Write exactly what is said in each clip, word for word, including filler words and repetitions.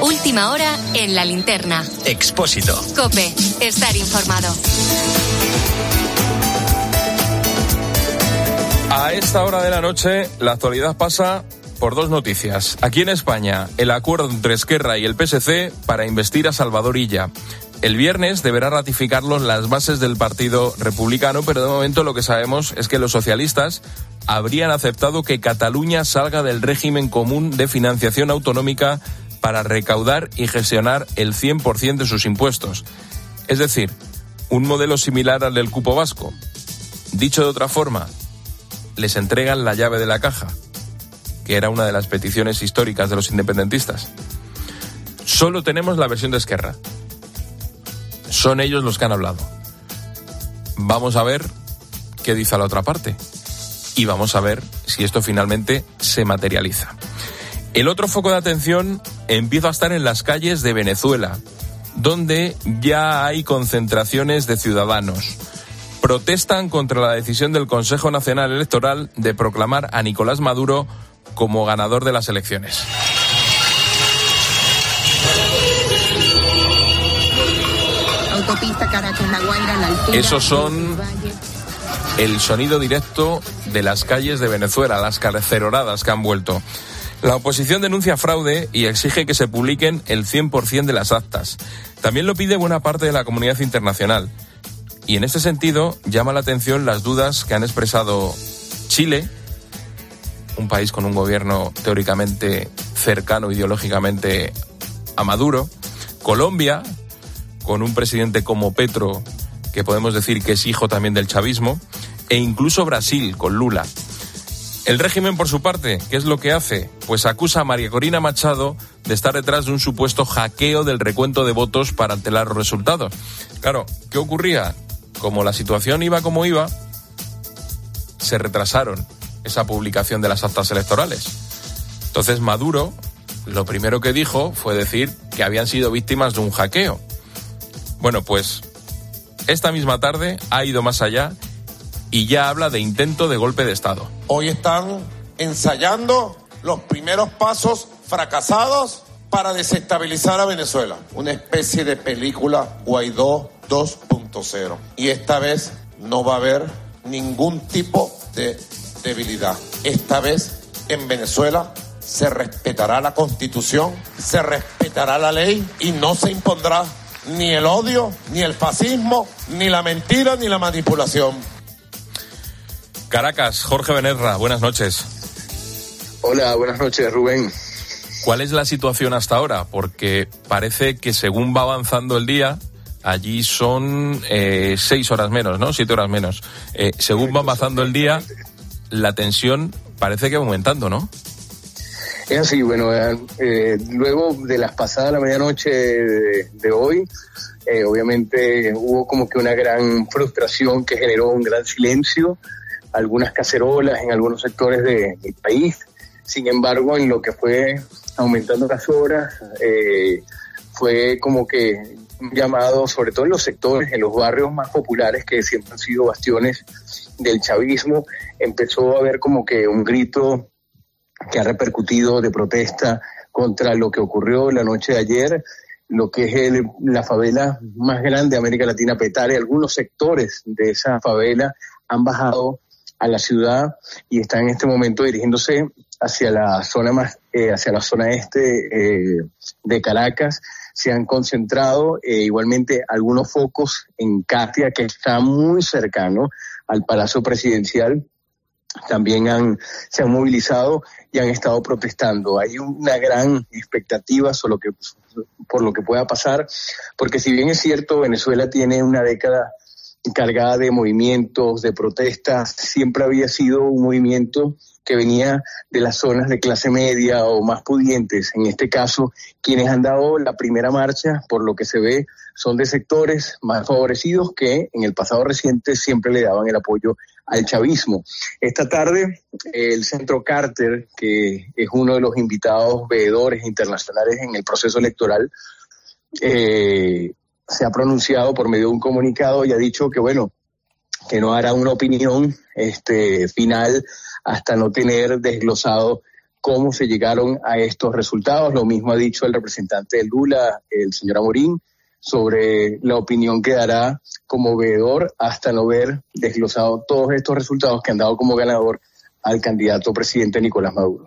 Última hora en La Linterna. Expósito. COPE. Estar informado. A esta hora de la noche, la actualidad pasa por dos noticias. Aquí en España, el acuerdo entre Esquerra y el P S C para investir a Salvador Illa. El viernes deberá ratificarlo las bases del Partido Republicano, pero de momento lo que sabemos es que los socialistas habrían aceptado que Cataluña salga del régimen común de financiación autonómica para recaudar y gestionar el cien por ciento de sus impuestos. Es decir, un modelo similar al del cupo vasco. Dicho de otra forma, les entregan la llave de la caja, que era una de las peticiones históricas de los independentistas. Solo tenemos la versión de Esquerra. Son ellos los que han hablado. Vamos a ver qué dice la otra parte. Y vamos a ver si esto finalmente se materializa. El otro foco de atención empieza a estar en las calles de Venezuela, donde ya hay concentraciones de ciudadanos. Protestan contra la decisión del Consejo Nacional Electoral de proclamar a Nicolás Maduro como ganador de las elecciones. Autopista Caracas-La Guaira, la altura. Esos son el sonido directo de las calles de Venezuela, las caceroradas que han vuelto. La oposición denuncia fraude y exige que se publiquen el cien por ciento de las actas. También lo pide buena parte de la comunidad internacional. Y en este sentido llama la atención las dudas que han expresado Chile, un país con un gobierno teóricamente cercano ideológicamente a Maduro, Colombia, con un presidente como Petro, que podemos decir que es hijo también del chavismo, e incluso Brasil, con Lula. El régimen, por su parte, ¿qué es lo que hace? Pues acusa a María Corina Machado de estar detrás de un supuesto hackeo del recuento de votos para alterar los resultados. Claro, ¿qué ocurría? Como la situación iba como iba, se retrasaron esa publicación de las actas electorales. Entonces Maduro, lo primero que dijo fue decir que habían sido víctimas de un hackeo. Bueno, pues esta misma tarde ha ido más allá y ya habla de intento de golpe de Estado. Hoy están ensayando los primeros pasos fracasados para desestabilizar a Venezuela. Una especie de película Guaidó dos punto cero. Y esta vez no va a haber ningún tipo de debilidad. Esta vez en Venezuela se respetará la Constitución, se respetará la ley y no se impondrá ni el odio, ni el fascismo, ni la mentira, ni la manipulación. Caracas, Jorge Benerra, buenas noches. Hola, buenas noches, Rubén. ¿Cuál es la situación hasta ahora? Porque parece que según va avanzando el día, allí son eh, seis horas menos, ¿no? Siete horas menos. Eh, según va avanzando el día, la tensión parece que va aumentando, ¿no? Es así, bueno, eh, luego de las pasadas la medianoche de, de hoy, eh, obviamente hubo como que una gran frustración que generó un gran silencio, algunas cacerolas en algunos sectores de, del país. Sin embargo, en lo que fue aumentando las horas, eh, fue como que un llamado, sobre todo en los sectores, en los barrios más populares que siempre han sido bastiones del chavismo, empezó a haber como que un grito que ha repercutido de protesta contra lo que ocurrió la noche de ayer, lo que es el, la favela más grande de América Latina, Petare. Algunos sectores de esa favela han bajado a la ciudad y están en este momento dirigiéndose hacia la zona más, eh, hacia la zona este eh, de Caracas. Se han concentrado eh, igualmente algunos focos en Catia, que está muy cercano al Palacio Presidencial. También han, se han movilizado y han estado protestando. Hay una gran expectativa sobre lo que, por lo que pueda pasar, porque si bien es cierto, Venezuela tiene una década cargada de movimientos, de protestas, siempre había sido un movimiento que venía de las zonas de clase media o más pudientes. En este caso, quienes han dado la primera marcha, por lo que se ve, son de sectores más favorecidos que en el pasado reciente siempre le daban el apoyo al chavismo. Esta tarde, el Centro Carter, que es uno de los invitados veedores internacionales en el proceso electoral, eh, se ha pronunciado por medio de un comunicado y ha dicho que, bueno, que no hará una opinión este, final hasta no tener desglosado cómo se llegaron a estos resultados. Lo mismo ha dicho el representante de Lula, el señor Amorín, sobre la opinión que dará como veedor hasta no ver desglosado todos estos resultados que han dado como ganador al candidato presidente Nicolás Maduro.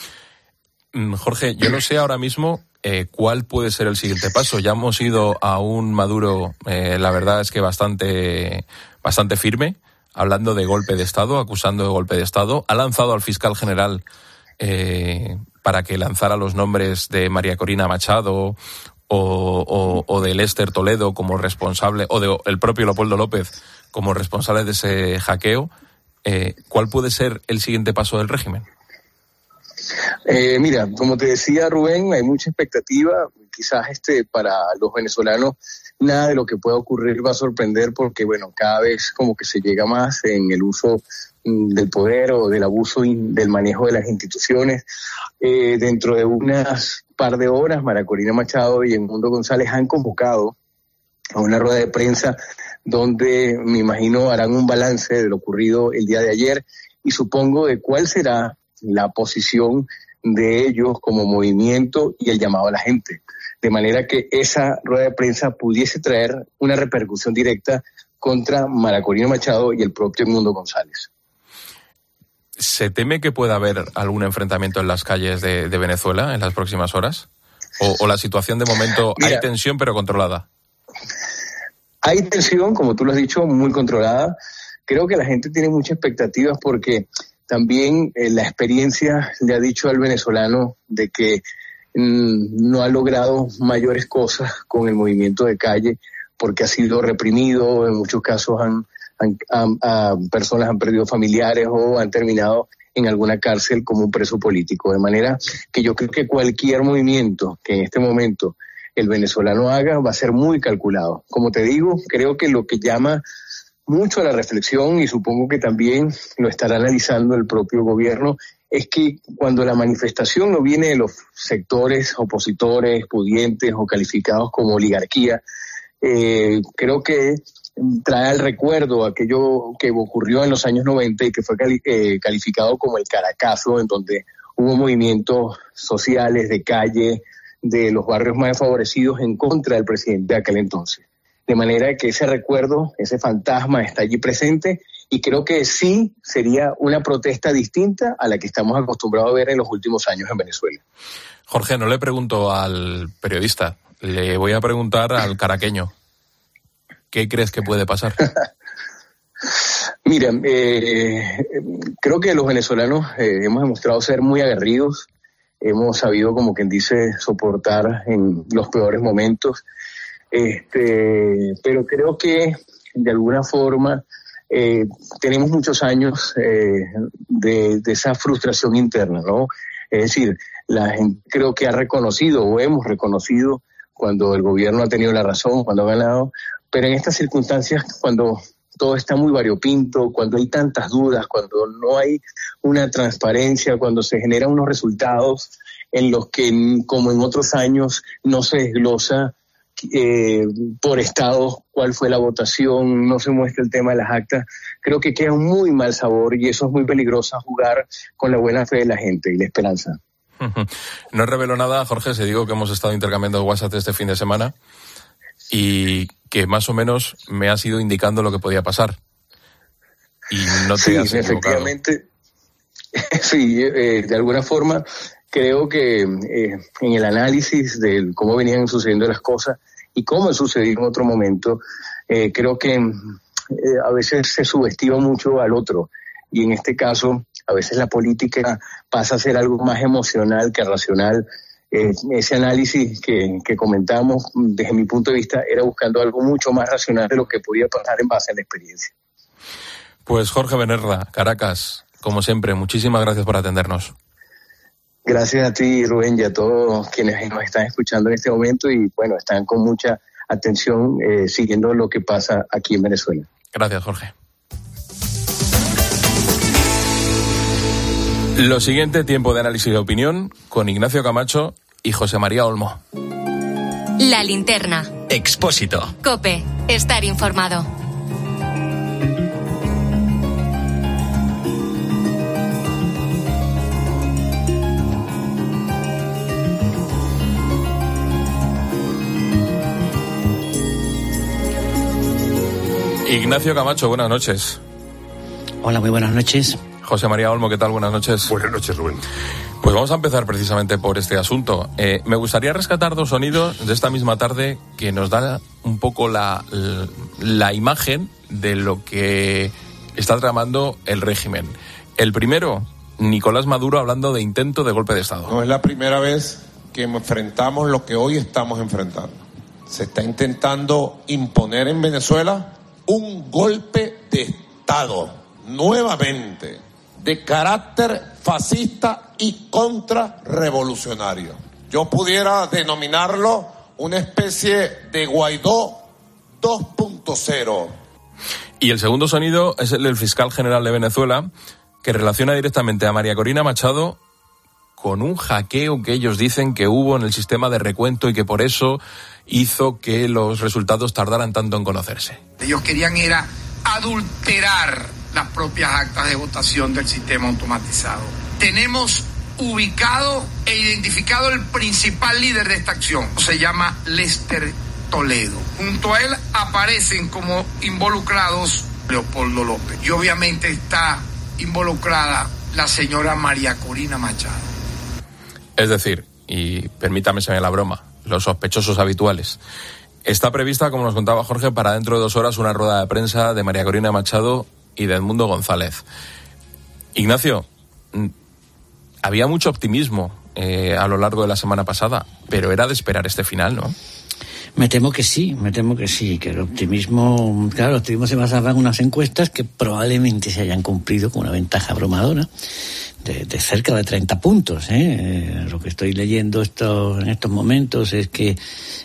Jorge, yo no sé ahora mismo eh, cuál puede ser el siguiente paso. Ya hemos ido a un Maduro, eh, la verdad es que bastante, bastante firme, hablando de golpe de Estado, acusando de golpe de Estado. Ha lanzado al fiscal general eh, para que lanzara los nombres de María Corina Machado o, o, o de Lester Toledo como responsable, o de el propio Leopoldo López como responsable de ese hackeo. Eh, ¿Cuál puede ser el siguiente paso del régimen? Eh, mira, como te decía Rubén, hay mucha expectativa. Quizás este para los venezolanos nada de lo que pueda ocurrir va a sorprender porque, bueno, cada vez como que se llega más en el uso del poder o del abuso del manejo de las instituciones. Eh, dentro de unas par de horas, María Corina Machado y Edmundo González han convocado a una rueda de prensa donde me imagino harán un balance de lo ocurrido el día de ayer y supongo de cuál será la posición de ellos como movimiento y el llamado a la gente. De manera que esa rueda de prensa pudiese traer una repercusión directa contra María Corina Machado y el propio Edmundo González. ¿Se teme que pueda haber algún enfrentamiento en las calles de, de Venezuela en las próximas horas? ¿O, o la situación de momento Mira, hay tensión pero controlada? Hay tensión, como tú lo has dicho, muy controlada. Creo que la gente tiene muchas expectativas porque también eh, la experiencia le ha dicho al venezolano de que mmm, no ha logrado mayores cosas con el movimiento de calle porque ha sido reprimido, en muchos casos han, han, han, han, personas han perdido familiares o han terminado en alguna cárcel como un preso político. De manera que yo creo que cualquier movimiento que en este momento el venezolano haga va a ser muy calculado. Como te digo, creo que lo que llama mucho a la reflexión, y supongo que también lo estará analizando el propio gobierno, es que cuando la manifestación no viene de los sectores opositores, pudientes o calificados como oligarquía, eh, creo que trae al recuerdo aquello que ocurrió en los años noventa y que fue cali- eh, calificado como el Caracazo, en donde hubo movimientos sociales de calle de los barrios más desfavorecidos en contra del presidente de aquel entonces. De manera que ese recuerdo, ese fantasma está allí presente y creo que sí sería una protesta distinta a la que estamos acostumbrados a ver en los últimos años en Venezuela. Jorge, no le pregunto al periodista, le voy a preguntar al caraqueño. ¿Qué crees que puede pasar? Mira, eh, creo que los venezolanos eh, hemos demostrado ser muy aguerridos, hemos sabido, como quien dice, soportar en los peores momentos. Este, pero creo que de alguna forma eh, tenemos muchos años eh, de, de esa frustración interna, ¿no? Es decir, la gente creo que ha reconocido o hemos reconocido cuando el gobierno ha tenido la razón, cuando ha ganado, pero en estas circunstancias, cuando todo está muy variopinto, cuando hay tantas dudas, cuando no hay una transparencia, cuando se generan unos resultados en los que, como en otros años, no se desglosa Eh, por estado cuál fue la votación, no se muestra el tema de las actas, creo que queda un muy mal sabor y eso es muy peligroso, jugar con la buena fe de la gente y la esperanza. No revelo nada, Jorge, se digo que hemos estado intercambiando WhatsApp este fin de semana y que más o menos me has ido indicando lo que podía pasar y no te sí, has equivocado. Efectivamente, sí, eh, de alguna forma creo que eh, en el análisis de cómo venían sucediendo las cosas y cómo sucedió en otro momento, eh, creo que eh, a veces se subestima mucho al otro y en este caso a veces la política pasa a ser algo más emocional que racional. Eh, ese análisis que, que comentamos desde mi punto de vista era buscando algo mucho más racional de lo que podía pasar en base a la experiencia. Pues Jorge Benerra, Caracas, como siempre, muchísimas gracias por atendernos. Gracias a ti, Rubén, y a todos quienes nos están escuchando en este momento y, bueno, están con mucha atención eh, siguiendo lo que pasa aquí en Venezuela. Gracias, Jorge. Lo siguiente, tiempo de análisis de opinión con Ignacio Camacho y José María Olmo. La linterna. Expósito. COPE. Estar informado. Ignacio Camacho, buenas noches. Hola, muy buenas noches. José María Olmo, ¿qué tal? Buenas noches. Buenas noches, Rubén. Pues vamos a empezar precisamente por este asunto. Eh, me gustaría rescatar dos sonidos de esta misma tarde que nos dan un poco la, la, la imagen de lo que está tramando el régimen. El primero, Nicolás Maduro hablando de intento de golpe de Estado. No es la primera vez que enfrentamos lo que hoy estamos enfrentando. Se está intentando imponer en Venezuela un golpe de Estado, nuevamente, de carácter fascista y contrarrevolucionario. Yo pudiera denominarlo una especie de Guaidó dos punto cero. Y el segundo sonido es el del fiscal general de Venezuela, que relaciona directamente a María Corina Machado con un hackeo que ellos dicen que hubo en el sistema de recuento y que por eso hizo que los resultados tardaran tanto en conocerse. Ellos querían era adulterar las propias actas de votación del sistema automatizado. Tenemos ubicado e identificado el principal líder de esta acción. Se llama Lester Toledo. Junto a él aparecen como involucrados Leopoldo López. Y obviamente está involucrada la señora María Corina Machado. Es decir, y permítame se me la broma, los sospechosos habituales. Está prevista, como nos contaba Jorge, para dentro de dos horas una rueda de prensa de María Corina Machado y de Edmundo González. Ignacio, había mucho optimismo eh, a lo largo de la semana pasada, pero era de esperar este final, ¿no? Me temo que sí, me temo que sí, que el optimismo, claro, el optimismo se basaba en unas encuestas que probablemente se hayan cumplido con una ventaja abrumadora de, de cerca de treinta puntos. ¿eh? Eh, lo que estoy leyendo esto, en estos momentos es que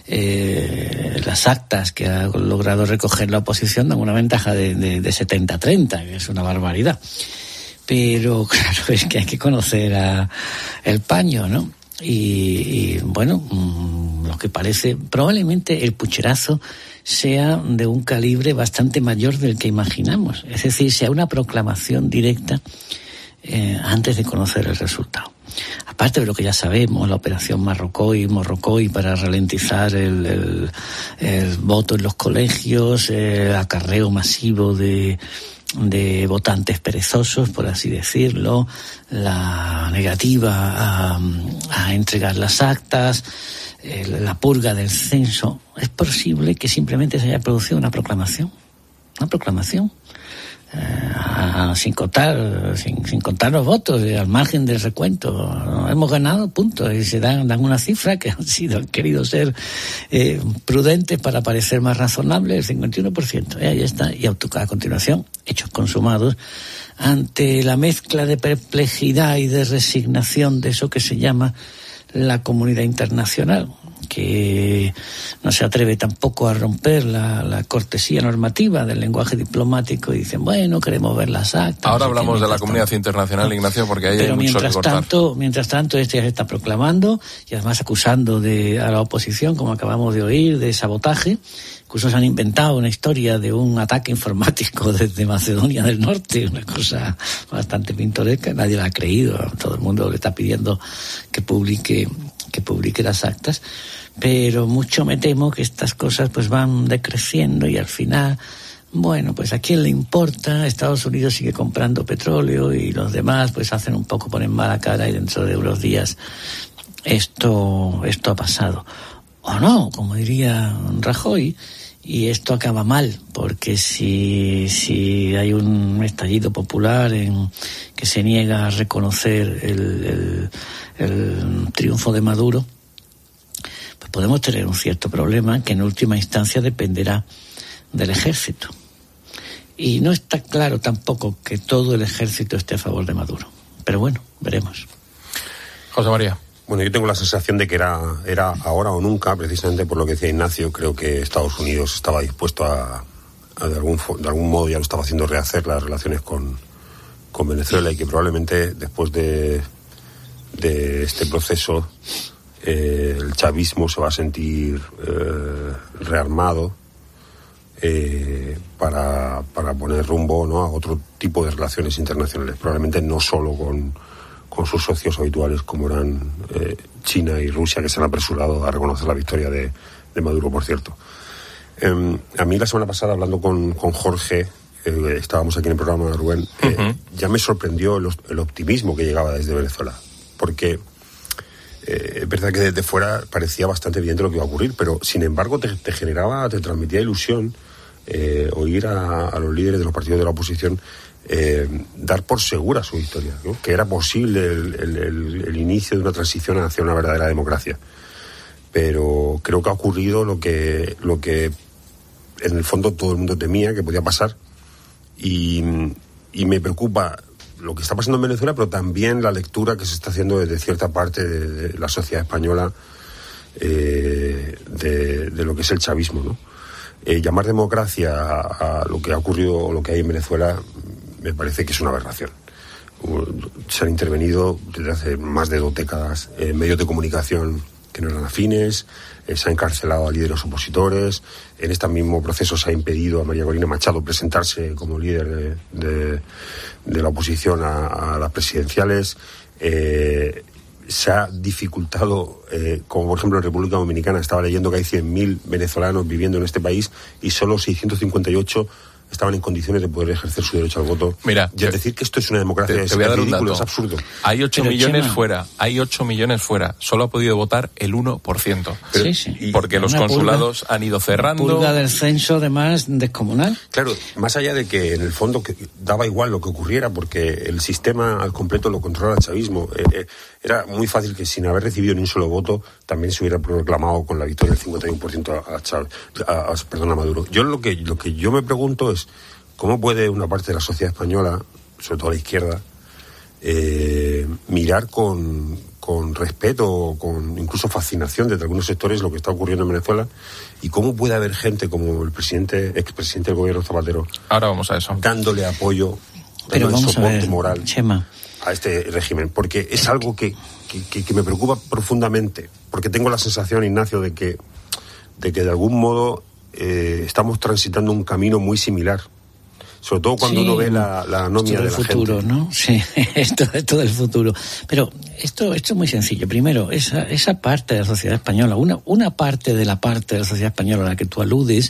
eh, las actas que ha logrado recoger la oposición dan una ventaja de, de, de setenta a treinta, que es una barbaridad. Pero claro, es que hay que conocer a el paño, ¿no? Y, y bueno, mmm, lo que parece, probablemente el pucherazo sea de un calibre bastante mayor del que imaginamos. Es decir, sea una proclamación directa eh, antes de conocer el resultado. Aparte de lo que ya sabemos, la operación Marrocoy, Morrocoy para ralentizar el, el, el voto en los colegios, el acarreo masivo de de votantes perezosos, por así decirlo, la negativa a, a entregar las actas, el, la purga del censo. Es posible que simplemente se haya producido una proclamación, una proclamación, eh, sin contar, sin, sin contar los votos, eh, al margen del recuento. Hemos ganado, punto, y se dan, dan una cifra que han sido, han querido ser eh, prudentes para parecer más razonables, el cincuenta y uno por ciento. Eh, ahí está, y a continuación, hechos consumados, ante la mezcla de perplejidad y de resignación de eso que se llama la comunidad internacional, que no se atreve tampoco a romper la, la cortesía normativa del lenguaje diplomático y dicen, bueno, queremos ver las actas. Ahora hablamos de la comunidad internacional, Ignacio, porque ahí hay mucho que cortar. Tanto, mientras tanto, este ya se está proclamando y además acusando de, a la oposición, como acabamos de oír, de sabotaje. Incluso se han inventado una historia de un ataque informático desde Macedonia del Norte, una cosa bastante pintoresca. Nadie la ha creído, todo el mundo le está pidiendo que publique, que publique las actas. Pero mucho me temo que estas cosas pues van decreciendo y al final, bueno, pues a quién le importa. Estados Unidos sigue comprando petróleo y los demás pues hacen un poco, ponen mala cara y dentro de unos días esto, esto ha pasado. O no, como diría Rajoy, y esto acaba mal, porque si, si hay un estallido popular en que se niega a reconocer el, el, el triunfo de Maduro, pues podemos tener un cierto problema que en última instancia dependerá del ejército. Y no está claro tampoco que todo el ejército esté a favor de Maduro. Pero bueno, veremos. José María. Bueno, yo tengo la sensación de que era, era ahora o nunca, precisamente por lo que decía Ignacio. Creo que Estados Unidos estaba dispuesto a, a de, algún, de algún modo, ya lo estaba haciendo, rehacer las relaciones con, con Venezuela, y que probablemente después de, de este proceso eh, el chavismo se va a sentir eh, rearmado eh, para, para poner rumbo, ¿no?, a otro tipo de relaciones internacionales, probablemente no solo con con sus socios habituales como eran eh, China y Rusia, que se han apresurado a reconocer la victoria de, de Maduro, por cierto. Eh, a mí la semana pasada, hablando con, con Jorge, eh, estábamos aquí en el programa de Rubén, eh, uh-huh. ya me sorprendió el, el optimismo que llegaba desde Venezuela, porque eh, es verdad que desde fuera parecía bastante evidente lo que iba a ocurrir, pero sin embargo te, te generaba, te transmitía ilusión eh, oír a, a los líderes de los partidos de la oposición eh, dar por segura su victoria, ¿no? Que era posible el, el, el, el inicio de una transición hacia una verdadera democracia. Pero creo que ha ocurrido lo que lo que en el fondo todo el mundo temía que podía pasar, y, y me preocupa lo que está pasando en Venezuela, pero también la lectura que se está haciendo desde cierta parte de, de la sociedad española eh, de, de lo que es el chavismo, ¿no? Eh, llamar democracia a, a lo que ha ocurrido o lo que hay en Venezuela me parece que es una aberración. Se han intervenido desde hace más de dos décadas eh, medios de comunicación que no eran afines, eh, se ha encarcelado a líderes opositores, en este mismo proceso se ha impedido a María Corina Machado presentarse como líder de, de, de la oposición a, a las presidenciales, eh, se ha dificultado, eh, como por ejemplo en República Dominicana, estaba leyendo que hay cien mil venezolanos viviendo en este país y solo seiscientos cincuenta y ocho estaban en condiciones de poder ejercer su derecho al voto. Mira, y es decir que esto es una democracia, te, te es, voy a dar ridículo, un dato. Es absurdo. Hay ocho Pero, millones Chema, fuera, hay ocho millones fuera. Solo ha podido votar el uno por ciento. Pero, sí, sí. Porque los una consulados purga, han ido cerrando. Purga del censo, además, descomunal. Claro, más allá de que en el fondo que daba igual lo que ocurriera, porque el sistema al completo lo controla el chavismo. Eh, eh, era muy fácil que sin haber recibido ni un solo voto también se hubiera proclamado con la victoria del cincuenta y uno por ciento a, Chávez, a, a, perdón, a Maduro. Yo lo que, lo que yo me pregunto es ¿cómo puede una parte de la sociedad española, sobre todo la izquierda, eh, mirar con, con respeto, con incluso fascinación desde algunos sectores lo que está ocurriendo en Venezuela? ¿Y cómo puede haber gente como el presidente, expresidente del gobierno Zapatero, ahora vamos a eso, dándole apoyo, Pero dándole soporte a ver, moral Chema, a este régimen? Porque es algo que, que, que, que me preocupa profundamente, porque tengo la sensación, Ignacio, de que de que de algún modo eh, estamos transitando un camino muy similar. Sobre todo cuando sí, uno ve la, la anomia de la futuro, gente. ¿no? Sí, esto, esto del futuro. Pero esto, esto es muy sencillo. Primero, esa, esa parte de la sociedad española, una, una parte de la parte de la sociedad española a la que tú aludes,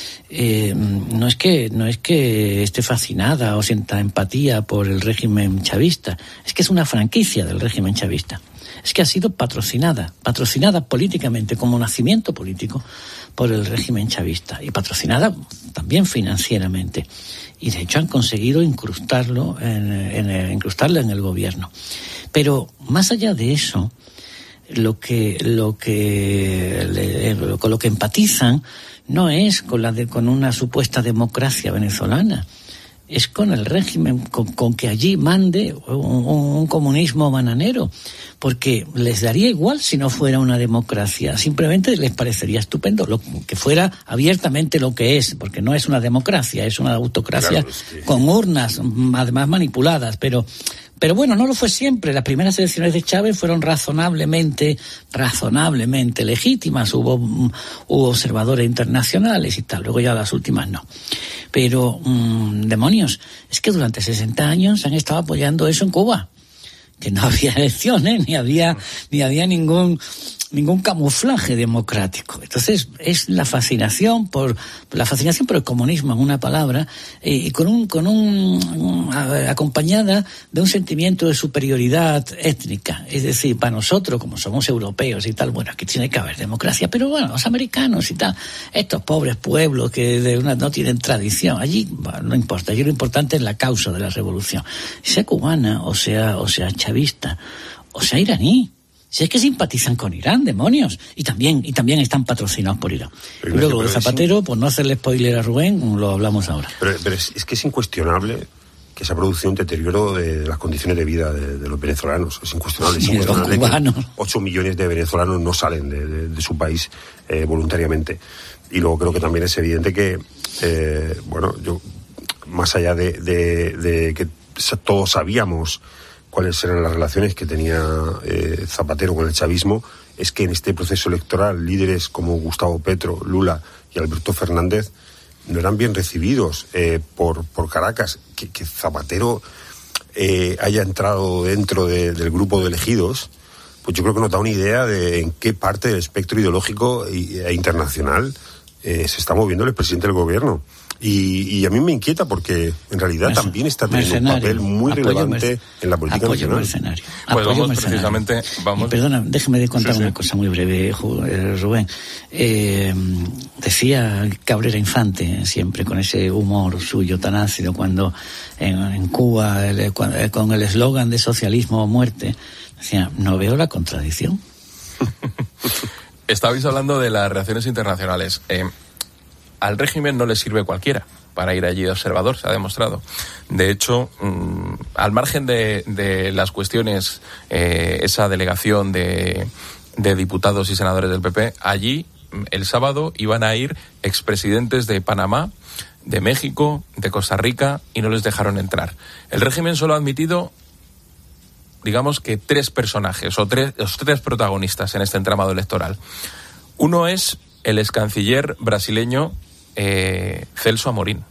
eh, no es que, no es que esté fascinada o sienta empatía por el régimen chavista, es que es una franquicia del régimen chavista. Es que ha sido patrocinada, patrocinada políticamente, como nacimiento político, por el régimen chavista, y patrocinada también financieramente. Y de hecho han conseguido incrustarlo en, en el, incrustarla en el gobierno. Pero más allá de eso, lo que, lo que, le, con lo que empatizan no es con la de, con una supuesta democracia venezolana. Es con el régimen, con, con que allí mande un, un comunismo bananero, porque les daría igual si no fuera una democracia, simplemente les parecería estupendo lo que fuera abiertamente lo que es, porque no es una democracia, es una autocracia, claro, es que... con urnas además manipuladas, pero Pero bueno, no lo fue siempre. Las primeras elecciones de Chávez fueron razonablemente, razonablemente legítimas. Hubo, hubo observadores internacionales y tal. Luego ya las últimas no. Pero, mmm, demonios, es que durante sesenta años han estado apoyando eso en Cuba. Que no había elecciones, ni había, ni había ningún, ningún camuflaje democrático. Entonces, es la fascinación por, la fascinación por el comunismo, en una palabra, eh, y con un, con un, un, acompañada de un sentimiento de superioridad étnica. Es decir, para nosotros, como somos europeos y tal, bueno, aquí tiene que haber democracia, pero bueno, los americanos y tal, estos pobres pueblos que de una, no tienen tradición, allí, bueno, no importa, allí lo importante es la causa de la revolución. Sea cubana, o sea, o sea chavista, o sea iraní. Si es que simpatizan con Irán, demonios. Y también, y también están patrocinados por Irán. Pero, y luego de Zapatero, por no hacerle spoiler a Rubén, lo hablamos ahora. Pero, pero es, es que es incuestionable que se ha producido un deterioro de, de las condiciones de vida de, de los venezolanos. Es incuestionable. Es incuestionable que ocho millones de venezolanos no salen de, de, de su país eh, voluntariamente. Y luego creo que también es evidente que, eh, bueno, yo, más allá de, de, de que todos sabíamos cuáles eran las relaciones que tenía eh, Zapatero con el chavismo, es que en este proceso electoral líderes como Gustavo Petro, Lula y Alberto Fernández no eran bien recibidos eh, por, por Caracas. Que, que Zapatero eh, haya entrado dentro de, del grupo de elegidos, pues yo creo que nos da una idea de en qué parte del espectro ideológico e internacional eh, se está moviendo el presidente del gobierno. Y, y a mí me inquieta porque en realidad Merc- también está teniendo un papel muy relevante en la política nacional. Mercenario. Pues Apoyo vamos mercenario. precisamente... Vamos. Y perdona, déjeme de contar sí, sí. una cosa muy breve, Rubén. Eh, decía Cabrera Infante, siempre con ese humor suyo tan ácido, cuando en, en Cuba, el, cuando, con el eslogan de socialismo o muerte, decía, no veo la contradicción. Estabais hablando de las relaciones internacionales. Eh, al régimen no le sirve cualquiera para ir allí de observador, se ha demostrado. De hecho, mmm, al margen de, de las cuestiones, eh, esa delegación de, de diputados y senadores del P P, allí el sábado iban a ir expresidentes de Panamá, de México, de Costa Rica, y no les dejaron entrar. El régimen solo ha admitido, digamos que tres personajes, o tres, los tres protagonistas en este entramado electoral. Uno es el excanciller brasileño eh, Celso Amorín.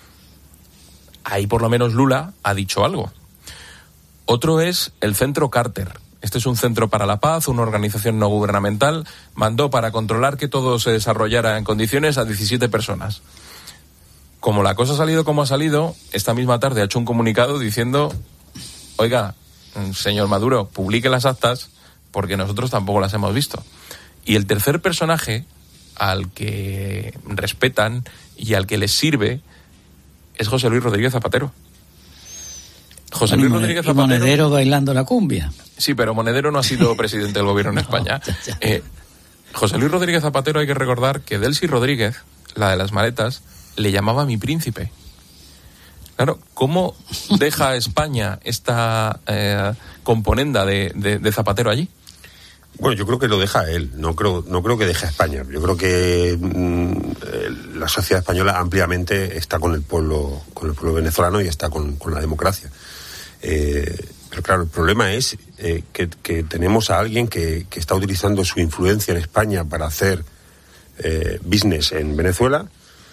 Ahí por lo menos Lula ha dicho algo. Otro es el Centro Carter. Este es un centro para la paz, una organización no gubernamental. Mandó para controlar que todo se desarrollara en condiciones a diecisiete personas. Como la cosa ha salido como ha salido, esta misma tarde ha hecho un comunicado diciendo, oiga, señor Maduro, publique las actas porque nosotros tampoco las hemos visto. Y el tercer personaje al que respetan y al que les sirve es José Luis Rodríguez Zapatero. José Luis Rodríguez Zapatero... Y Monedero bailando la cumbia. Sí, pero Monedero no ha sido presidente del gobierno en España. No, ya, ya. Eh, José Luis Rodríguez Zapatero, hay que recordar que Delcy Rodríguez, la de las maletas, le llamaba mi príncipe. Claro, ¿cómo deja España esta eh, componenda de, de, de Zapatero allí? Bueno, yo creo que lo deja él, no creo, no creo que deje a España. Yo creo que mmm, la sociedad española ampliamente está con el pueblo, con el pueblo venezolano y está con, con la democracia. Eh, pero claro, el problema es eh, que, que tenemos a alguien que, que está utilizando su influencia en España para hacer eh, business en Venezuela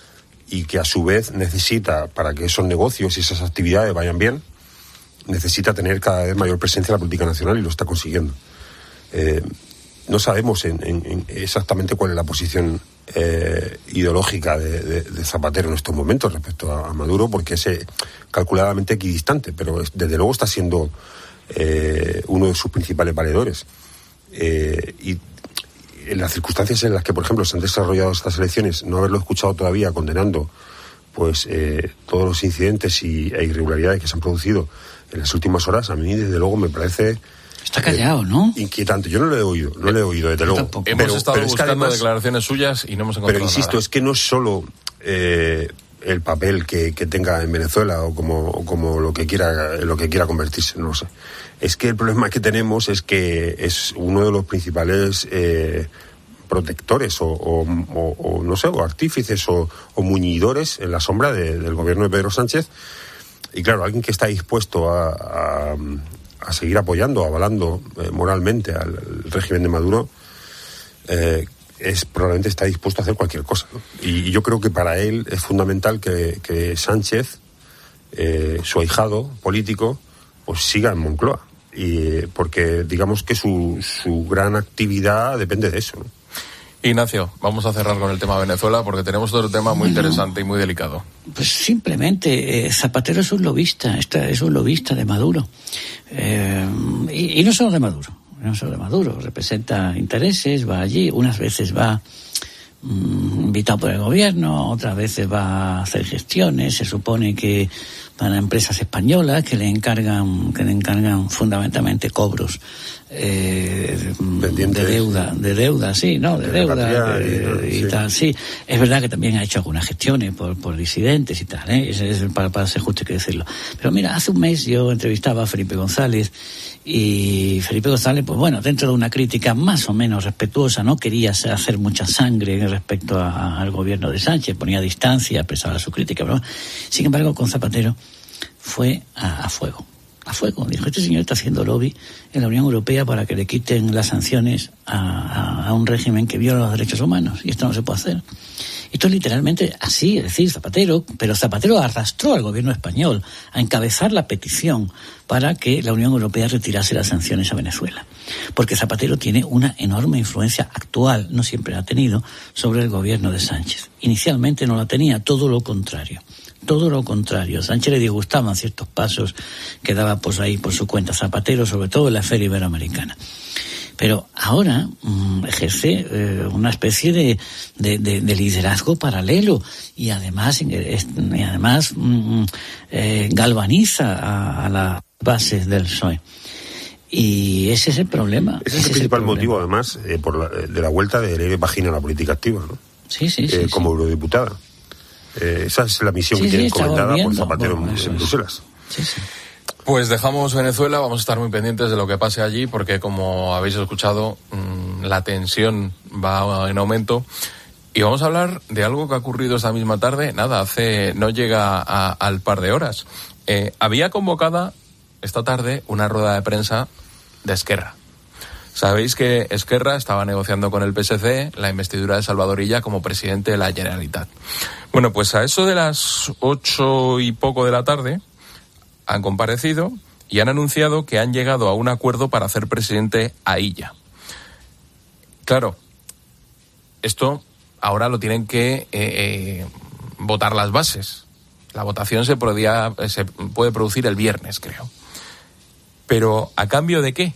y que a su vez necesita, para que esos negocios y esas actividades vayan bien, necesita tener cada vez mayor presencia en la política nacional y lo está consiguiendo. Eh, no sabemos en, en, en exactamente cuál es la posición eh, ideológica de, de, de Zapatero en estos momentos respecto a, a Maduro, porque es eh, calculadamente equidistante, pero es, desde luego está siendo eh, uno de sus principales valedores. Eh, y en las circunstancias en las que, por ejemplo, se han desarrollado estas elecciones, no haberlo escuchado todavía condenando pues eh, todos los incidentes y, e irregularidades que se han producido en las últimas horas, a mí desde luego me parece... Está callado, ¿no? Inquietante. Yo no lo he oído, no lo he oído, desde luego. Hemos pero, estado pero buscando además, declaraciones suyas y no hemos encontrado Pero insisto, nada. Es que no es solo eh, el papel que, que tenga en Venezuela o como, o como lo que quiera, lo que quiera convertirse, no lo sé. Es que el problema que tenemos es que es uno de los principales eh, protectores o, o, o, o no sé, o artífices o, o muñidores en la sombra de, del gobierno de Pedro Sánchez. Y claro, alguien que está dispuesto a, a a seguir apoyando, avalando eh, moralmente al, al régimen de Maduro, eh, es probablemente está dispuesto a hacer cualquier cosa, ¿no? Y, y yo creo que para él es fundamental que, que Sánchez, eh, su ahijado político, pues siga en Moncloa, y porque digamos que su, su gran actividad depende de eso, ¿no? Ignacio, vamos a cerrar con el tema Venezuela porque tenemos otro tema muy interesante y muy delicado. Pues simplemente, eh, Zapatero es un lobista, esta, es un lobista de Maduro. Eh, y, y no solo de Maduro, no solo de Maduro, representa intereses, va allí, unas veces va mmm, invitado por el gobierno, otras veces va a hacer gestiones, se supone que para empresas españolas que le encargan, que le encargan fundamentalmente cobros eh, de deuda, de deuda, sí, no, de, de deuda de, y, y sí. tal, sí. Es verdad que también ha hecho algunas gestiones por, por disidentes y tal, ¿eh? Es, es para, para ser justo hay que decirlo. Pero mira, hace un mes yo entrevistaba a Felipe González y Felipe González, pues bueno, dentro de una crítica más o menos respetuosa, no quería hacer mucha sangre respecto a, al gobierno de Sánchez, ponía distancia, expresaba su crítica, pero sin embargo con Zapatero fue a, a fuego. a fuego. Dijo, este señor está haciendo lobby en la Unión Europea para que le quiten las sanciones a, a, a un régimen que viola los derechos humanos, y esto no se puede hacer. Esto es literalmente así, es decir, Zapatero, pero Zapatero arrastró al gobierno español a encabezar la petición para que la Unión Europea retirase las sanciones a Venezuela. Porque Zapatero tiene una enorme influencia actual, no siempre la ha tenido, sobre el gobierno de Sánchez. Inicialmente no la tenía, todo lo contrario. Todo lo contrario. Sánchez le disgustaban ciertos pasos que daba pues ahí por su cuenta Zapatero, sobre todo en la Feria Iberoamericana. Pero ahora mmm, ejerce eh, una especie de, de, de, de liderazgo paralelo y además, y además mmm, eh, galvaniza a, a las bases del P S O E. Y ese es el problema. Ese, ese es el principal el motivo, además, eh, por la, de la vuelta de Leire Pagina a la política activa, ¿no? Sí, sí, sí. Eh, sí como sí. eurodiputada. Eh, esa es la misión sí, que tiene sí, encomendada por Zapatero bueno, en, en Bruselas. Sí, sí. Pues dejamos Venezuela, vamos a estar muy pendientes de lo que pase allí, porque como habéis escuchado, mmm, la tensión va en aumento. Y vamos a hablar de algo que ha ocurrido esta misma tarde, nada, hace no llega a, al par de horas. Eh, había convocada esta tarde una rueda de prensa de Esquerra. Sabéis que Esquerra estaba negociando con el P S C la investidura de Salvador Illa como presidente de la Generalitat. Bueno, pues a eso de las ocho y poco de la tarde han comparecido y han anunciado que han llegado a un acuerdo para hacer presidente a Illa. Claro, esto ahora lo tienen que eh, eh, votar las bases. La votación se, podía, se puede producir el viernes, creo. Pero ¿a cambio de qué?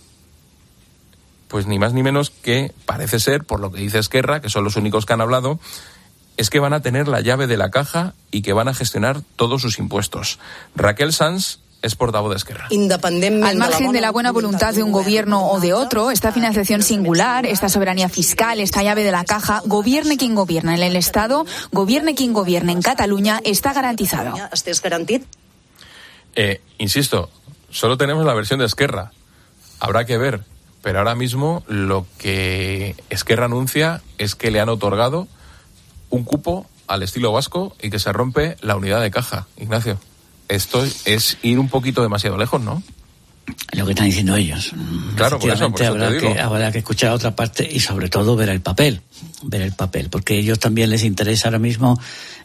Pues ni más ni menos que, parece ser, por lo que dice Esquerra, que son los únicos que han hablado, es que van a tener la llave de la caja y que van a gestionar todos sus impuestos. Raquel Sanz es portavoz de Esquerra. Al margen de la buena voluntad de un gobierno o de otro, esta financiación singular, esta soberanía fiscal, esta llave de la caja, gobierne quien gobierna en el Estado, gobierne quien gobierne en Cataluña, está garantizado. Eh, insisto, solo tenemos la versión de Esquerra. Habrá que ver, pero ahora mismo lo que Esquerra anuncia es que le han otorgado un cupo al estilo vasco y que se rompe la unidad de caja. Ignacio, esto es ir un poquito demasiado lejos, ¿no? Lo que están diciendo ellos. Claro, por eso, por eso habrá, te digo. que, habrá que escuchar a otra parte y sobre todo ver el papel, ver el papel, porque a ellos también les interesa ahora mismo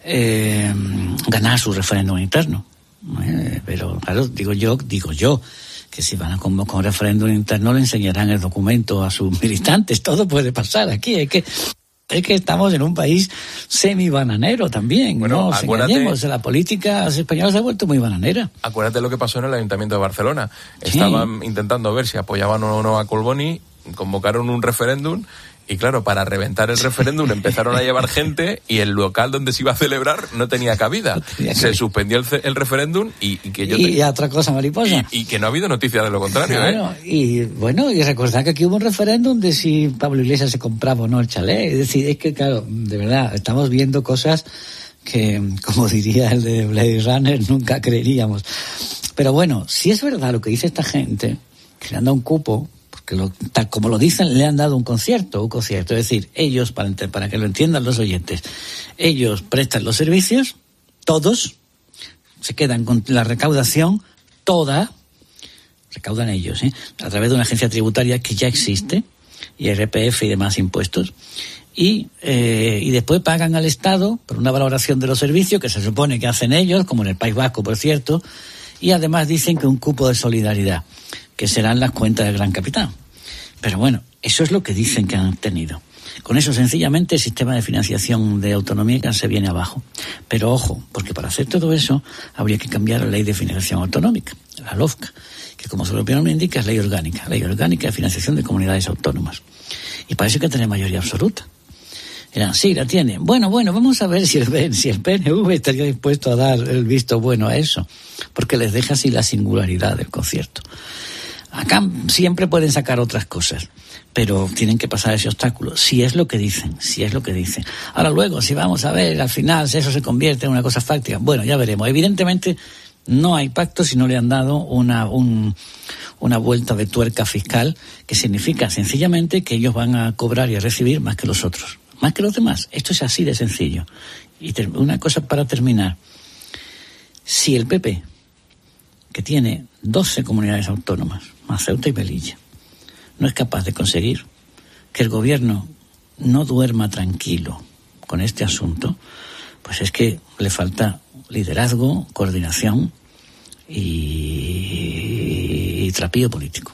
eh, ganar su referéndum interno. Eh, pero claro, digo yo, digo yo, que si van a convocar un referéndum interno le enseñarán el documento a sus militantes. Todo puede pasar aquí, es que Es que estamos en un país semi-bananero también, bueno, no nos engañemos, la política española se ha vuelto muy bananera. Acuérdate lo que pasó en el Ayuntamiento de Barcelona. Sí. Estaban intentando ver si apoyaban o no a Collboni, convocaron un referéndum y claro, para reventar el referéndum empezaron a llevar gente y el local donde se iba a celebrar no tenía cabida. No tenía se cabida. suspendió el, el referéndum y, y que yo... Y te... otra cosa mariposa. Y, y que no ha habido noticia de lo contrario, claro, ¿eh? Y bueno, y recordad que aquí hubo un referéndum de si Pablo Iglesias se compraba o no el chalet. Es decir, es que claro, de verdad, estamos viendo cosas que, como diría el de Blade Runner, nunca creeríamos. Pero bueno, si es verdad lo que dice esta gente, que le han dado un cupo, que lo, tal como lo dicen, le han dado un concierto, un concierto, es decir, ellos, para, para que lo entiendan los oyentes, ellos prestan los servicios, todos, se quedan con la recaudación, toda, recaudan ellos, ¿eh? a través de una agencia tributaria que ya existe, y R P F y demás impuestos, y, eh, y después pagan al Estado por una valoración de los servicios que se supone que hacen ellos, como en el País Vasco, por cierto, y además dicen que un cupo de solidaridad, que serán las cuentas del gran capitán. Pero bueno, eso es lo que dicen que han tenido. Con eso, sencillamente, el sistema de financiación de autonomía se viene abajo. Pero ojo, porque para hacer todo eso habría que cambiar la ley de financiación autonómica, la LOFCA, que como su propio nombre indica es ley orgánica, ley orgánica de financiación de comunidades autónomas. Y para eso hay que tener mayoría absoluta. Dirán, sí, la tiene. Bueno, bueno, vamos a ver si el, si el P N V estaría dispuesto a dar el visto bueno a eso, porque les deja así la singularidad del concierto. Acá siempre pueden sacar otras cosas, pero tienen que pasar ese obstáculo, si es lo que dicen, si es lo que dicen. Ahora luego, si vamos a ver, al final, si eso se convierte en una cosa fáctica, bueno, ya veremos. Evidentemente, no hay pacto si no le han dado una, un, una vuelta de tuerca fiscal, que significa sencillamente que ellos van a cobrar y a recibir más que los otros, más que los demás. Esto es así de sencillo. Y ter- una cosa para terminar. Si el P P, que tiene doce comunidades autónomas, más Ceuta y Melilla, no es capaz de conseguir que el gobierno no duerma tranquilo con este asunto, pues es que le falta liderazgo, coordinación y, y trapío político.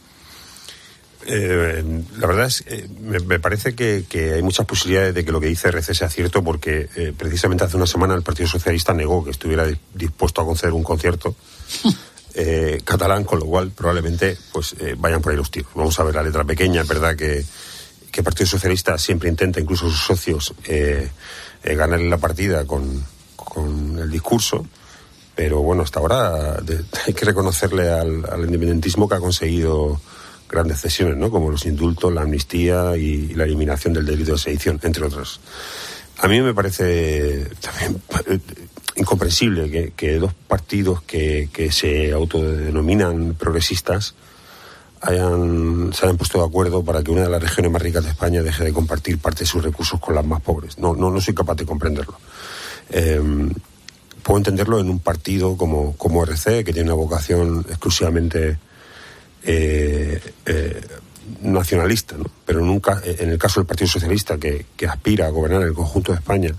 Eh, la verdad es que eh, me, me parece que, que hay muchas posibilidades de que lo que dice R C sea cierto, porque eh, precisamente hace una semana el Partido Socialista negó que estuviera dispuesto a conceder un concierto eh, catalán, con lo cual probablemente pues eh, vayan por ahí los tiros. Vamos a ver la letra pequeña. Es verdad que, que el Partido Socialista siempre intenta, incluso sus socios, eh, eh, ganarle la partida con, con el discurso, pero bueno, hasta ahora de, hay que reconocerle al, al independentismo que ha conseguido grandes cesiones, ¿no? Como los indultos, la amnistía y, y la eliminación del delito de sedición, entre otras. A mí me parece también incomprensible que, que dos partidos que, que se autodenominan progresistas hayan, se hayan puesto de acuerdo para que una de las regiones más ricas de España deje de compartir parte de sus recursos con las más pobres. No, no, no soy capaz de comprenderlo. Eh, puedo entenderlo en un partido como, como R C, que tiene una vocación exclusivamente Eh, eh, nacionalista, ¿no? Pero nunca, en el caso del Partido Socialista, que, que aspira a gobernar el conjunto de España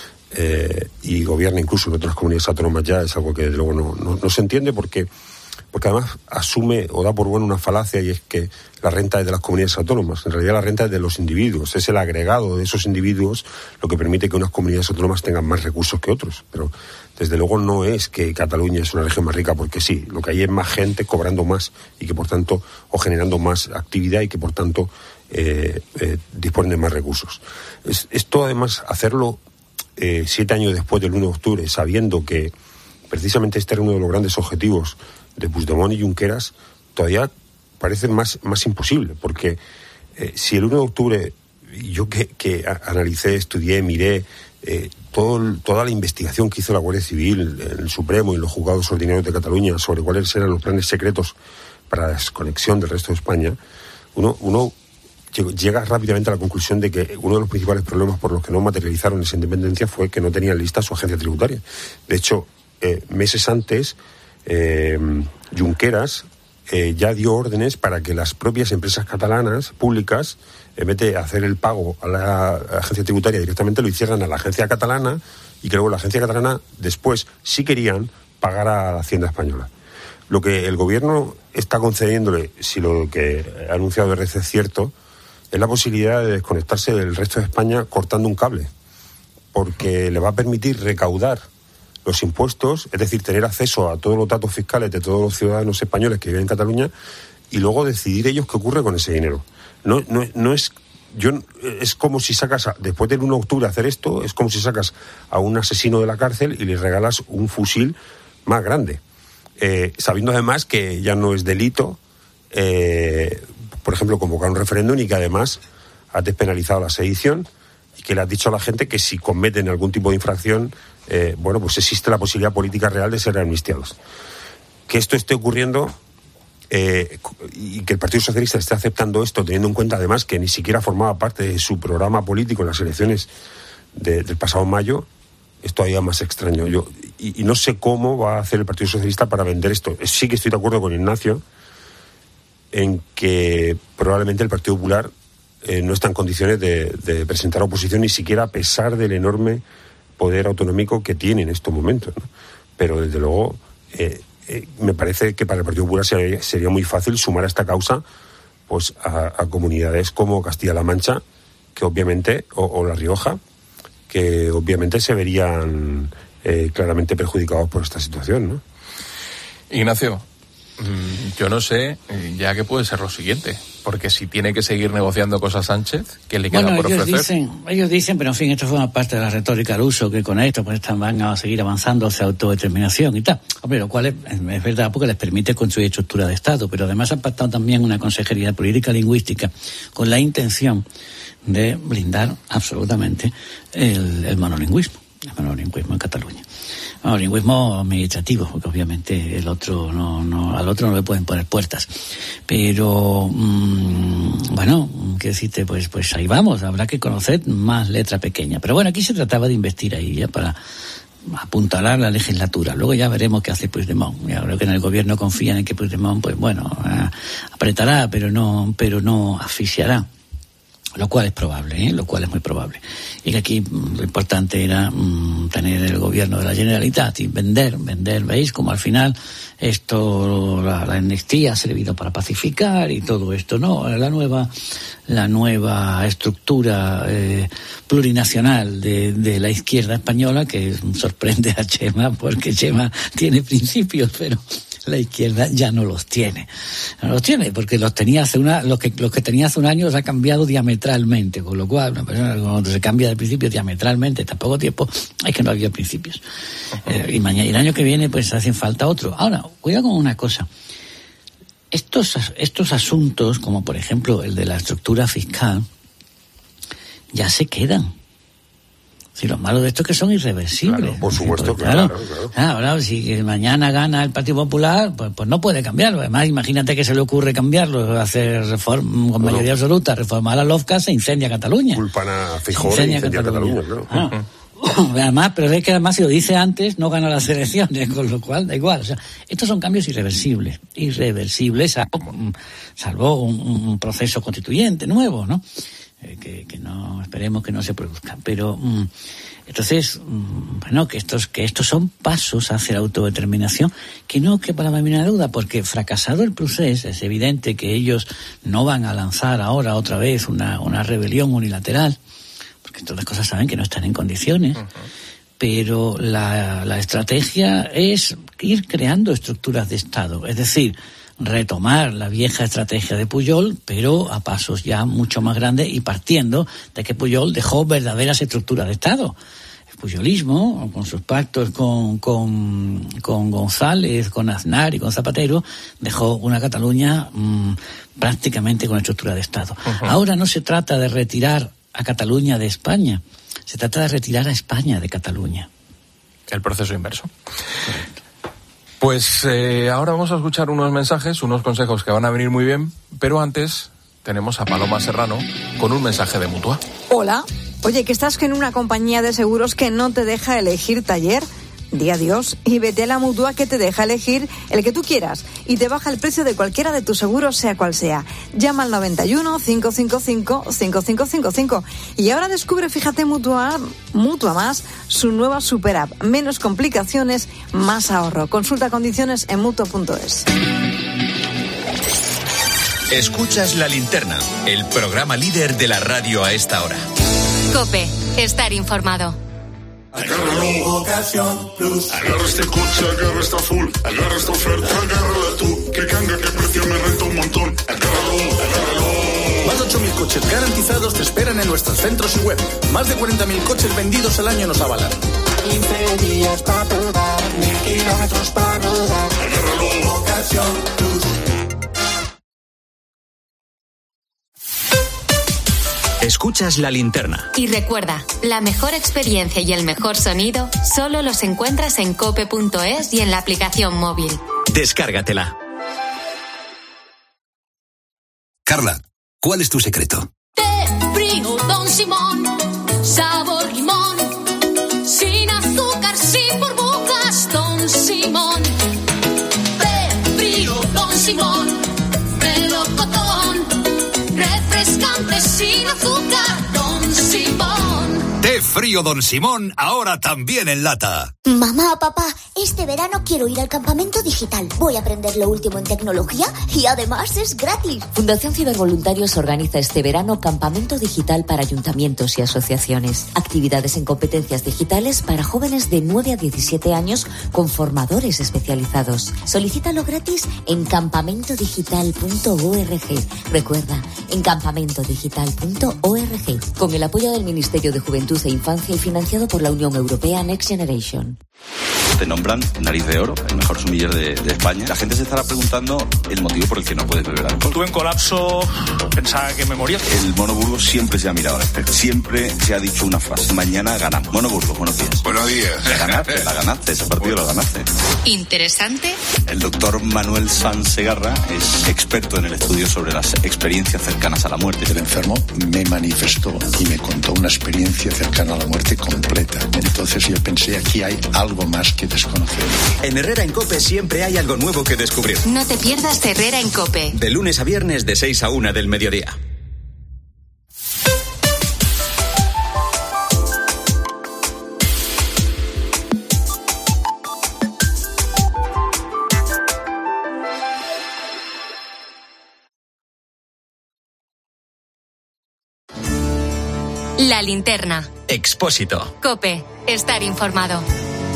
eh, y gobierna incluso en otras comunidades autónomas, ya es algo que desde luego no, no, no se entiende, porque porque además asume o da por bueno una falacia, y es que la renta es de las comunidades autónomas. En realidad la renta es de los individuos, es el agregado de esos individuos lo que permite que unas comunidades autónomas tengan más recursos que otros. Pero desde luego no es que Cataluña es una región más rica porque sí, lo que hay es más gente cobrando más y que por tanto, o generando más actividad y que por tanto eh, eh, disponen de más recursos. Es, esto además hacerlo eh, siete años después del uno de octubre, sabiendo que precisamente este era uno de los grandes objetivos de Puigdemont y Junqueras, todavía parece más, más imposible, porque eh, si el uno de octubre, yo que, que analicé, estudié, miré eh, todo, toda la investigación que hizo la Guardia Civil, el Supremo y los juzgados ordinarios de Cataluña sobre cuáles eran los planes secretos para la desconexión del resto de España, uno, uno llega rápidamente a la conclusión de que uno de los principales problemas por los que no materializaron esa independencia fue que no tenían lista su agencia tributaria. De hecho, eh, meses antes, Eh, Junqueras eh, ya dio órdenes para que las propias empresas catalanas públicas, en vez de hacer el pago a la, a la agencia tributaria directamente, lo hicieran a la agencia catalana, y que luego la agencia catalana después, si querían, pagar a la Hacienda española. Lo que el gobierno está concediéndole, si lo que ha anunciado R C es cierto, es la posibilidad de desconectarse del resto de España cortando un cable, porque le va a permitir recaudar los impuestos, es decir, tener acceso a todos los datos fiscales de todos los ciudadanos españoles que viven en Cataluña, y luego decidir ellos qué ocurre con ese dinero. No, no, no es, yo, es como si sacas, a, después del uno de octubre hacer esto, es como si sacas a un asesino de la cárcel y le regalas un fusil más grande, eh, sabiendo además que ya no es delito, eh, por ejemplo, convocar un referéndum, y que además has despenalizado la sedición, y que le has dicho a la gente que si cometen algún tipo de infracción, eh, bueno, pues existe la posibilidad política real de ser amnistiados. Que esto esté ocurriendo eh, y que el Partido Socialista esté aceptando esto, teniendo en cuenta además que ni siquiera formaba parte de su programa político en las elecciones de, del pasado mayo, es todavía más extraño. Yo y, y no sé cómo va a hacer el Partido Socialista para vender esto. Sí que estoy de acuerdo con Ignacio en que probablemente el Partido Popular Eh, no está en condiciones de, de presentar oposición, ni siquiera a pesar del enorme poder autonómico que tiene en estos momentos, ¿no? Pero desde luego eh, eh, me parece que para el Partido Popular sería, sería muy fácil sumar a esta causa pues a, a comunidades como Castilla-La Mancha, que obviamente, o, o La Rioja, que obviamente se verían eh, claramente perjudicados por esta situación, ¿no? Ignacio, yo no sé ya qué puede ser lo siguiente, porque si tiene que seguir negociando cosas Sánchez, ¿qué le queda bueno, por ellos ofrecer? Dicen, ellos dicen, pero en fin, esto forma parte de la retórica al uso, que con esto pues están, van a seguir avanzando hacia autodeterminación y tal. Hombre, lo cual es, es verdad, porque les permite construir estructura de Estado, pero además han pactado también una consejería de política lingüística con la intención de blindar absolutamente el, el monolingüismo, el monolingüismo en Cataluña. Bueno, lingüismo administrativo, porque obviamente el otro no, no, al otro no le pueden poner puertas. Pero, mmm, bueno, qué decirte, pues, pues ahí vamos, habrá que conocer más letra pequeña. Pero bueno, aquí se trataba de investir ahí ya para, apuntalar la legislatura. Luego ya veremos qué hace Puigdemont. Yo creo que en el gobierno confían en que Puigdemont, pues bueno, eh, apretará, pero no, pero no asfixiará. Lo cual es probable, ¿eh? Lo cual es muy probable. Y que aquí mmm, lo importante era mmm, tener el gobierno de la Generalitat y vender, vender, ¿veis? Como al final esto, la, la amnistía ha servido para pacificar y todo esto, ¿no? La nueva, la nueva estructura eh, plurinacional de, de la izquierda española, que sorprende a Chema, porque Chema tiene principios, pero la izquierda ya no los tiene. No los tiene, porque los tenía hace una, los que, los que tenía hace un año los ha cambiado diametralmente, con lo cual una persona cuando se cambia de principios diametralmente en tan poco tiempo, es que no había principios. Uh-huh. Eh, y mañana, y el año que viene, pues hacen falta otro. Ahora, cuidado con una cosa. Estos, estos asuntos, como por ejemplo el de la estructura fiscal, ya se quedan. Si lo malo de esto es que son irreversibles. Claro, por supuesto, pues, claro, claro, claro. claro. Ahora, si mañana gana el Partido Popular, pues, pues no puede cambiarlo. Además, imagínate que se le ocurre cambiarlo, hacer reforma con bueno, mayoría absoluta, reformar la LOFCA, se incendia Cataluña. Culpan a Feijóo de incendiar Cataluña, Cataluña claro. Ah. Además, pero es que además si lo dice antes, no gana las elecciones, con lo cual da igual. O sea, estos son cambios irreversibles, irreversibles, salvo un, un proceso constituyente nuevo, ¿no? Que, que no, esperemos que no se produzcan. Pero, mm, entonces, mm, bueno, que estos, que estos son pasos hacia la autodeterminación, que no quepa la mínima duda, porque fracasado el proceso, es evidente que ellos no van a lanzar ahora otra vez una, una rebelión unilateral, porque todas las cosas saben que no están en condiciones. Uh-huh. Pero la, la estrategia es ir creando estructuras de Estado, es decir, retomar la vieja estrategia de Pujol, pero a pasos ya mucho más grandes y partiendo de que Pujol dejó verdaderas estructuras de Estado. El pujolismo, con sus pactos con, con, con González, con Aznar y con Zapatero, dejó una Cataluña mmm, prácticamente con estructura de Estado. Uh-huh. Ahora no se trata de retirar a Cataluña de España, se trata de retirar a España de Cataluña. El proceso inverso. Correcto. Pues eh, ahora vamos a escuchar unos mensajes, unos consejos que van a venir muy bien, pero antes tenemos a Paloma Serrano con un mensaje de Mutua. Hola, oye, que estás en una compañía de seguros que no te deja elegir taller. Di adiós y vete a la Mutua, que te deja elegir el que tú quieras y te baja el precio de cualquiera de tus seguros, sea cual sea. Llama al noventa y uno, cinco cinco cinco, cinco cinco cinco cinco. Y ahora descubre, fíjate, Mutua, Mutua Más, su nueva super app. Menos complicaciones, más ahorro. Consulta condiciones en mutua punto es. Escuchas La Linterna, el programa líder de la radio a esta hora. COPE, estar informado. Agárralo, Ocasión Plus. Agarra este coche, agarra esta full. Agarra esta oferta, agárrala tú. Que canga, que precio me renta un montón. Agárralo, agárralo. Más de ocho mil coches garantizados te esperan en nuestros centros y web. Más de cuarenta mil coches vendidos al año nos avalan. quince días para probar, mil kilómetros para rodar. Agárralo, Ocasión Plus. Escuchas La Linterna. Y recuerda, la mejor experiencia y el mejor sonido solo los encuentras en cope punto es y en la aplicación móvil. Descárgatela. Carla, ¿cuál es tu secreto? Té frío Don Simón, sabor limón, sin azúcar, sin burbujas, Don Simón. Té frío Don Simón, melocotón, refrescante sin azúcar, Don Simón. Té frío Don Simón, ahora también en lata. Mamá, papá, este verano quiero ir al campamento digital. Voy a aprender lo último en tecnología y además es gratis. Fundación Cibervoluntarios organiza este verano campamento digital para ayuntamientos y asociaciones. Actividades en competencias digitales para jóvenes de nueve a diecisiete años con formadores especializados. Solicítalo gratis en campamento digital punto org. Recuerda, en campamento digital punto org. Con el apoyo del Ministerio de Juventud e Infancia y financiado por la Unión Europea Next Generation. Te nombran Nariz de Oro, el mejor sumiller de, de España. La gente se estará preguntando el motivo por el que no puedes beber alcohol. Estuve en colapso, pensaba que me moría. El Mono Burgos siempre se ha mirado al espejo. Siempre se ha dicho una frase: mañana ganamos. Mono Burgos, buenos días. Buenos días. La ganaste, la ganaste, ese partido lo ganaste. ¿Interesante? El doctor Manuel Sanz Segarra es experto en el estudio sobre las experiencias cercanas a la muerte. El enfermo me manifestó y me contó una una experiencia cercana a la muerte completa. Entonces yo pensé, aquí hay algo más que desconocer. En Herrera en COPE siempre hay algo nuevo que descubrir. No te pierdas Herrera en COPE. De lunes a viernes de seis a una del mediodía. La linterna. Expósito. COPE. Estar informado.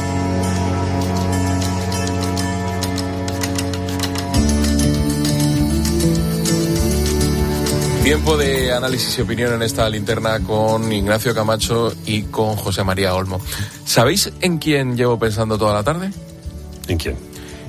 Tiempo de análisis y opinión en esta linterna con Ignacio Camacho y con José María Olmo. ¿Sabéis en quién llevo pensando toda la tarde? ¿En quién?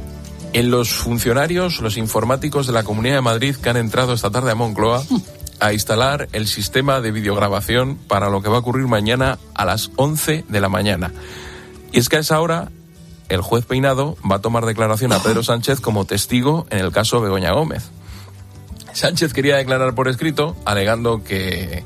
En los funcionarios, los informáticos de la Comunidad de Madrid que han entrado esta tarde a Moncloa a instalar el sistema de videograbación para lo que va a ocurrir mañana a las once de la mañana. Y es que a esa hora el juez Peinado va a tomar declaración a Pedro Sánchez como testigo en el caso Begoña Gómez. Sánchez quería declarar por escrito, alegando que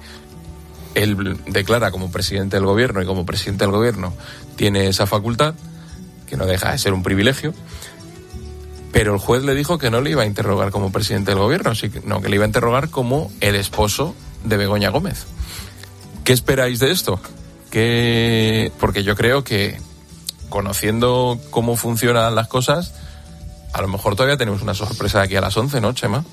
él declara como presidente del gobierno y como presidente del gobierno tiene esa facultad, que no deja de ser un privilegio, pero el juez le dijo que no le iba a interrogar como presidente del gobierno, sino que le iba a interrogar como el esposo de Begoña Gómez. ¿Qué esperáis de esto? ¿Qué... Porque yo creo que, conociendo cómo funcionan las cosas, a lo mejor todavía tenemos una sorpresa de aquí a las once, ¿no, Chema?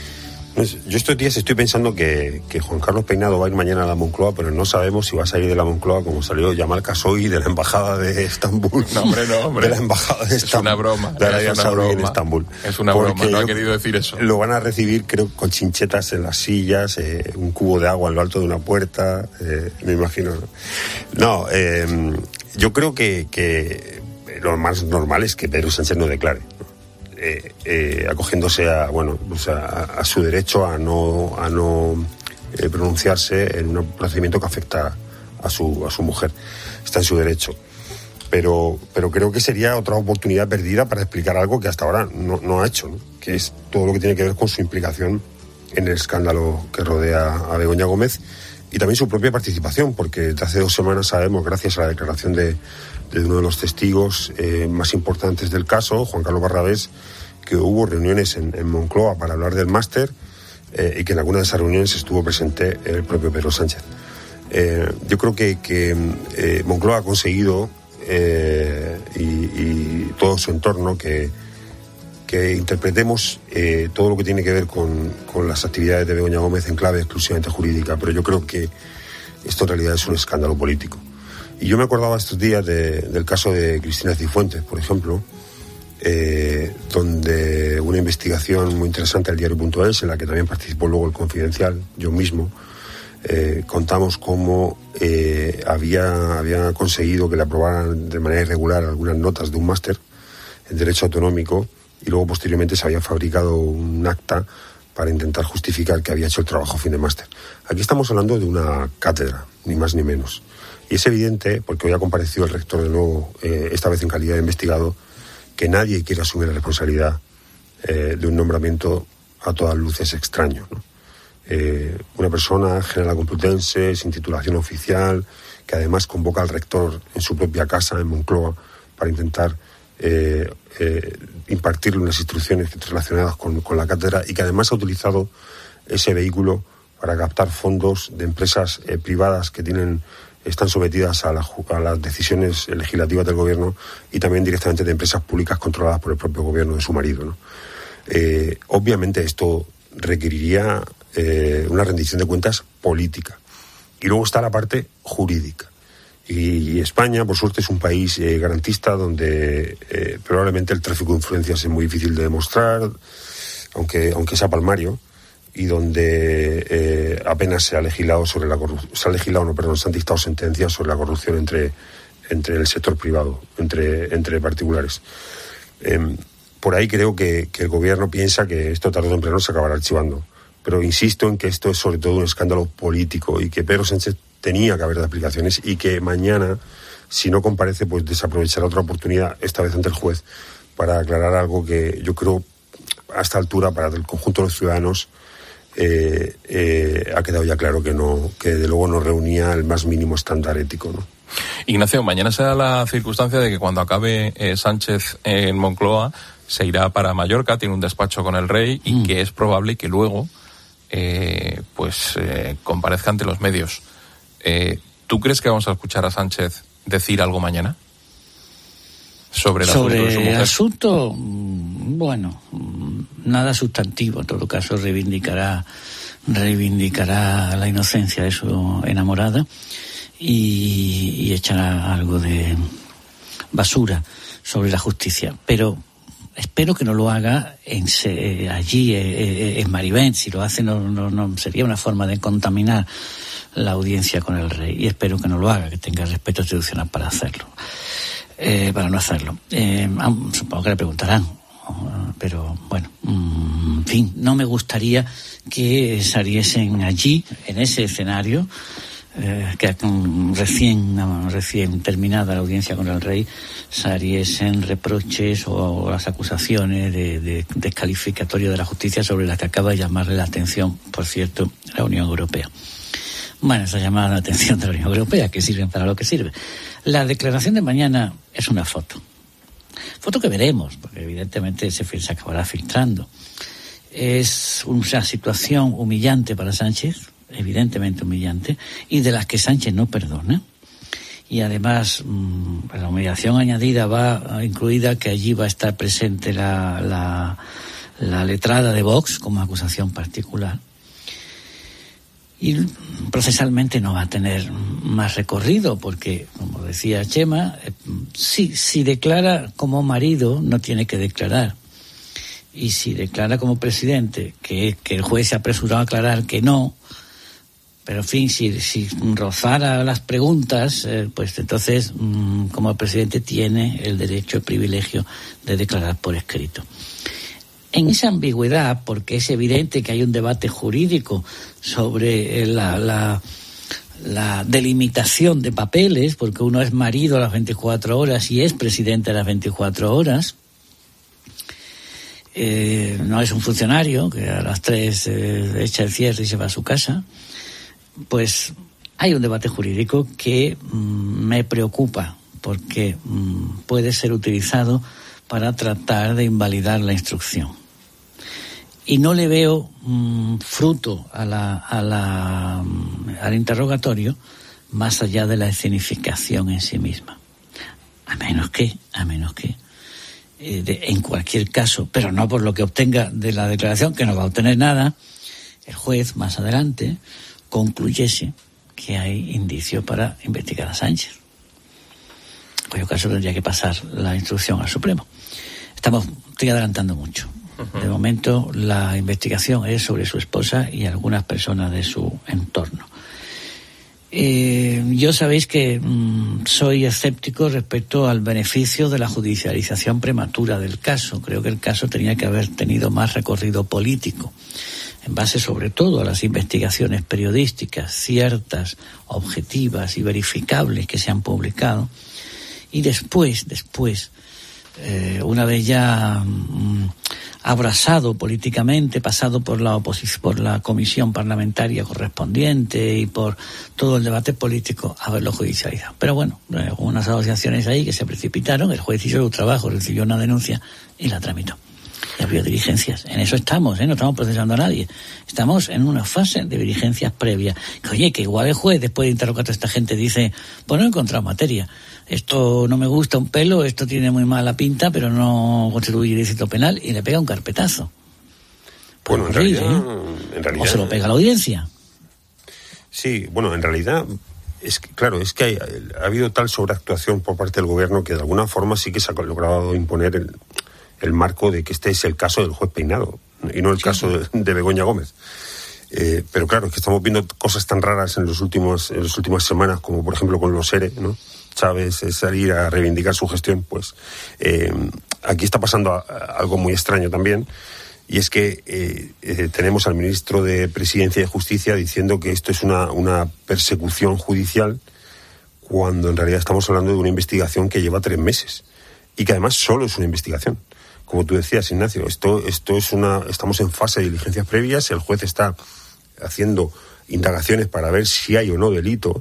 Yo estos días estoy pensando que, que Juan Carlos Peinado va a ir mañana a la Moncloa, pero no sabemos si va a salir de la Moncloa como salió Yamal Khashoggi de la embajada de Estambul. No, hombre, no, hombre. De la embajada de Estambul. Es una broma. De la Es una broma. en Estambul. Es una Porque broma, no ha querido decir eso. Lo van a recibir, creo, con chinchetas en las sillas, eh, un cubo de agua en lo alto de una puerta, eh, me imagino. No, eh, yo creo que, que lo más normal es que Pedro Sánchez no declare. Eh, eh, acogiéndose a bueno pues a, a su derecho a no a no eh, pronunciarse en un procedimiento que afecta a su a su mujer, está en su derecho, pero pero creo que sería otra oportunidad perdida para explicar algo que hasta ahora no, no ha hecho, ¿no? Que es todo lo que tiene que ver con su implicación en el escándalo que rodea a Begoña Gómez y también su propia participación, porque desde hace dos semanas sabemos, gracias a la declaración de de uno de los testigos eh, más importantes del caso, Juan Carlos Barrabés, que hubo reuniones en, en Moncloa para hablar del máster eh, y que en alguna de esas reuniones estuvo presente el propio Pedro Sánchez. Eh, yo creo que, que eh, Moncloa ha conseguido eh, y, y todo su entorno que, que interpretemos eh, todo lo que tiene que ver con, con las actividades de Begoña Gómez en clave exclusivamente jurídica, pero yo creo que esto en realidad es un escándalo político. Y yo me acordaba estos días de, del caso de Cristina Cifuentes, por ejemplo, eh, donde una investigación muy interesante del diario punto es, en la que también participó luego el Confidencial, yo mismo, eh, contamos cómo eh, había, había conseguido que le aprobaran de manera irregular algunas notas de un máster en Derecho Autonómico y luego posteriormente se había fabricado un acta para intentar justificar que había hecho el trabajo a fin de máster. Aquí estamos hablando de una cátedra, ni más ni menos. Y es evidente, porque hoy ha comparecido el rector de nuevo, eh, esta vez en calidad de investigado, que nadie quiere asumir la responsabilidad eh, de un nombramiento a todas luces extraño, ¿no? Eh, una persona general complutense, sin titulación oficial, que además convoca al rector en su propia casa, en Moncloa, para intentar eh, eh, impartirle unas instrucciones relacionadas con, con la cátedra y que además ha utilizado ese vehículo para captar fondos de empresas eh, privadas que tienen están sometidas a, la, a las decisiones legislativas del gobierno y también directamente de empresas públicas controladas por el propio gobierno de su marido, ¿no? Eh, obviamente esto requeriría eh, una rendición de cuentas política. Y luego está la parte jurídica. Y, y España, por suerte, es un país eh, garantista donde eh, probablemente el tráfico de influencias es muy difícil de demostrar, aunque, aunque sea palmario, y donde eh, apenas se ha legislado sobre la corrupción, se ha legislado, no, perdón, se han dictado sentencias sobre la corrupción entre, entre el sector privado, entre, entre particulares. Eh, por ahí creo que, que el gobierno piensa que esto tarde o temprano se acabará archivando. Pero insisto en que esto es sobre todo un escándalo político y que Pedro Sánchez tenía que haber de aplicaciones y que mañana, si no comparece, pues desaprovechará otra oportunidad, esta vez ante el juez, para aclarar algo que yo creo a esta altura para el conjunto de los ciudadanos eh, eh, ha quedado ya claro que no, que de luego no reunía el más mínimo estándar ético, ¿no? Ignacio, mañana será la circunstancia de que cuando acabe eh, Sánchez en Moncloa se irá para Mallorca, tiene un despacho con el rey y mm. que es probable que luego eh, pues eh, comparezca ante los medios. Eh, ¿Tú crees que vamos a escuchar a Sánchez decir algo mañana? Sobre el sobre asunto de su mujer. el asunto, bueno, nada sustantivo. En todo caso, reivindicará, reivindicará la inocencia de su enamorada y, y echará algo de basura sobre la justicia. Pero espero que no lo haga en se, allí, eh, en Marivent. Si lo hace, no, no, no sería una forma de contaminar la audiencia con el rey. Y espero que no lo haga, que tenga respeto institucional para hacerlo. Eh, para no hacerlo. Eh, supongo que le preguntarán, pero bueno, mm, en fin, no me gustaría que saliesen allí, en ese escenario, eh, que recién, recién terminada la audiencia con el rey, saliesen reproches o las acusaciones de, de descalificatorio de la justicia sobre las que acaba de llamarle la atención, por cierto, la Unión Europea. Bueno, esa llamada de atención de la Unión Europea, que sirven para lo que sirve. La declaración de mañana es una foto. Foto que veremos, porque evidentemente se, se acabará filtrando. Es una situación humillante para Sánchez, evidentemente humillante, y de las que Sánchez no perdona. Y además, mmm, la humillación añadida va incluida que allí va a estar presente la, la, la letrada de Vox como acusación particular. Y procesalmente no va a tener más recorrido porque, como decía Chema, si, si declara como marido no tiene que declarar. Y si declara como presidente, que, que el juez se ha apresurado a aclarar que no, pero en fin, si, si rozara las preguntas, eh, pues entonces mmm, como presidente tiene el derecho, el privilegio de declarar por escrito. En esa ambigüedad, porque es evidente que hay un debate jurídico sobre la, la, la delimitación de papeles, porque uno es marido a las veinticuatro horas y es presidente a las veinticuatro horas, eh, no es un funcionario que a las tres eh, echa el cierre y se va a su casa, pues hay un debate jurídico que mmm, me preocupa, porque mmm, puede ser utilizado para tratar de invalidar la instrucción. Y no le veo mmm, fruto a la, a la, al interrogatorio más allá de la escenificación en sí misma. A menos que, a menos que, eh, de, en cualquier caso, pero no por lo que obtenga de la declaración, que no va a obtener nada, el juez más adelante concluyese que hay indicios para investigar a Sánchez. En cuyo caso tendría que pasar la instrucción al Supremo. Estamos, estoy adelantando mucho. De momento la investigación es sobre su esposa y algunas personas de su entorno. Eh, yo sabéis que mmm, soy escéptico respecto al beneficio de la judicialización prematura del caso. Creo que el caso tenía que haber tenido más recorrido político, en base sobre todo a las investigaciones periodísticas ciertas, objetivas y verificables que se han publicado. Y después, después, eh, una vez ya mmm, abrasado políticamente, pasado por la oposición, por la comisión parlamentaria correspondiente y por todo el debate político, haberlo judicializado. Pero bueno, hubo unas asociaciones ahí que se precipitaron, el juez hizo su trabajo, recibió una denuncia y la tramitó. Y abrió diligencias. En eso estamos, ¿eh? No estamos procesando a nadie. Estamos en una fase de diligencias previas. Que, oye, que igual el juez, después de interrogar a esta gente, dice, pues no he encontrado materia. Esto no me gusta un pelo, esto tiene muy mala pinta, pero no constituye ilícito penal, y le pega un carpetazo. Bueno, en realidad, ¿eh? en realidad... O se lo pega a la audiencia. Sí, bueno, en realidad... Es que, claro, es que hay, ha habido tal sobreactuación por parte del gobierno que de alguna forma sí que se ha logrado imponer el... el marco de que este es el caso del juez Peinado y no el sí. caso de, de Begoña Gómez. Eh, pero claro, es que estamos viendo cosas tan raras en los últimos en las últimas semanas, como por ejemplo con los ERE, ¿no? Chávez eh, salir a reivindicar su gestión, pues eh, aquí está pasando a, a algo muy extraño también, y es que eh, eh, tenemos al ministro de Presidencia y Justicia diciendo que esto es una, una persecución judicial, cuando en realidad estamos hablando de una investigación que lleva tres meses y que además solo es una investigación. como tú decías, Ignacio, esto, esto es una, estamos en fase de diligencias previas, el juez está haciendo indagaciones para ver si hay o no delito.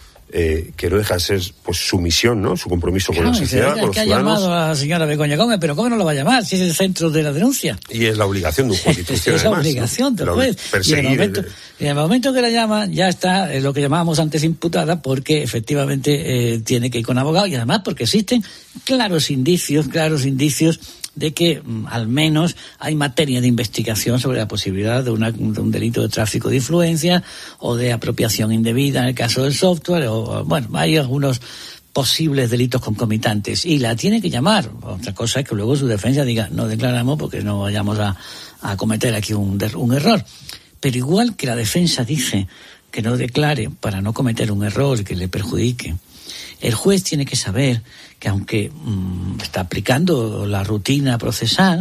Eh, que no deja de ser pues su misión, ¿no? Su compromiso claro, con la sociedad, con los que ciudadanos. Ha llamado a la señora Begoña Gómez, pero ¿cómo no lo va a llamar si es el centro de la denuncia? Y es la obligación de un juez. Es la además, obligación ¿no? del juez. Y en, el momento, y en el momento que la llama ya está eh, lo que llamábamos antes imputada, porque efectivamente eh, tiene que ir con abogado y además porque existen claros indicios, claros indicios de que mm, al menos hay materia de investigación sobre la posibilidad de, una, de un delito de tráfico de influencia o de apropiación indebida en el caso del software, o bueno, hay algunos posibles delitos concomitantes y la tiene que llamar. Otra cosa es que luego su defensa diga no declaramos porque no vayamos a, a cometer aquí un, un error. Pero igual que la defensa dice que no declare para no cometer un error que le perjudique, el juez tiene que saber que aunque mmm, está aplicando la rutina procesal,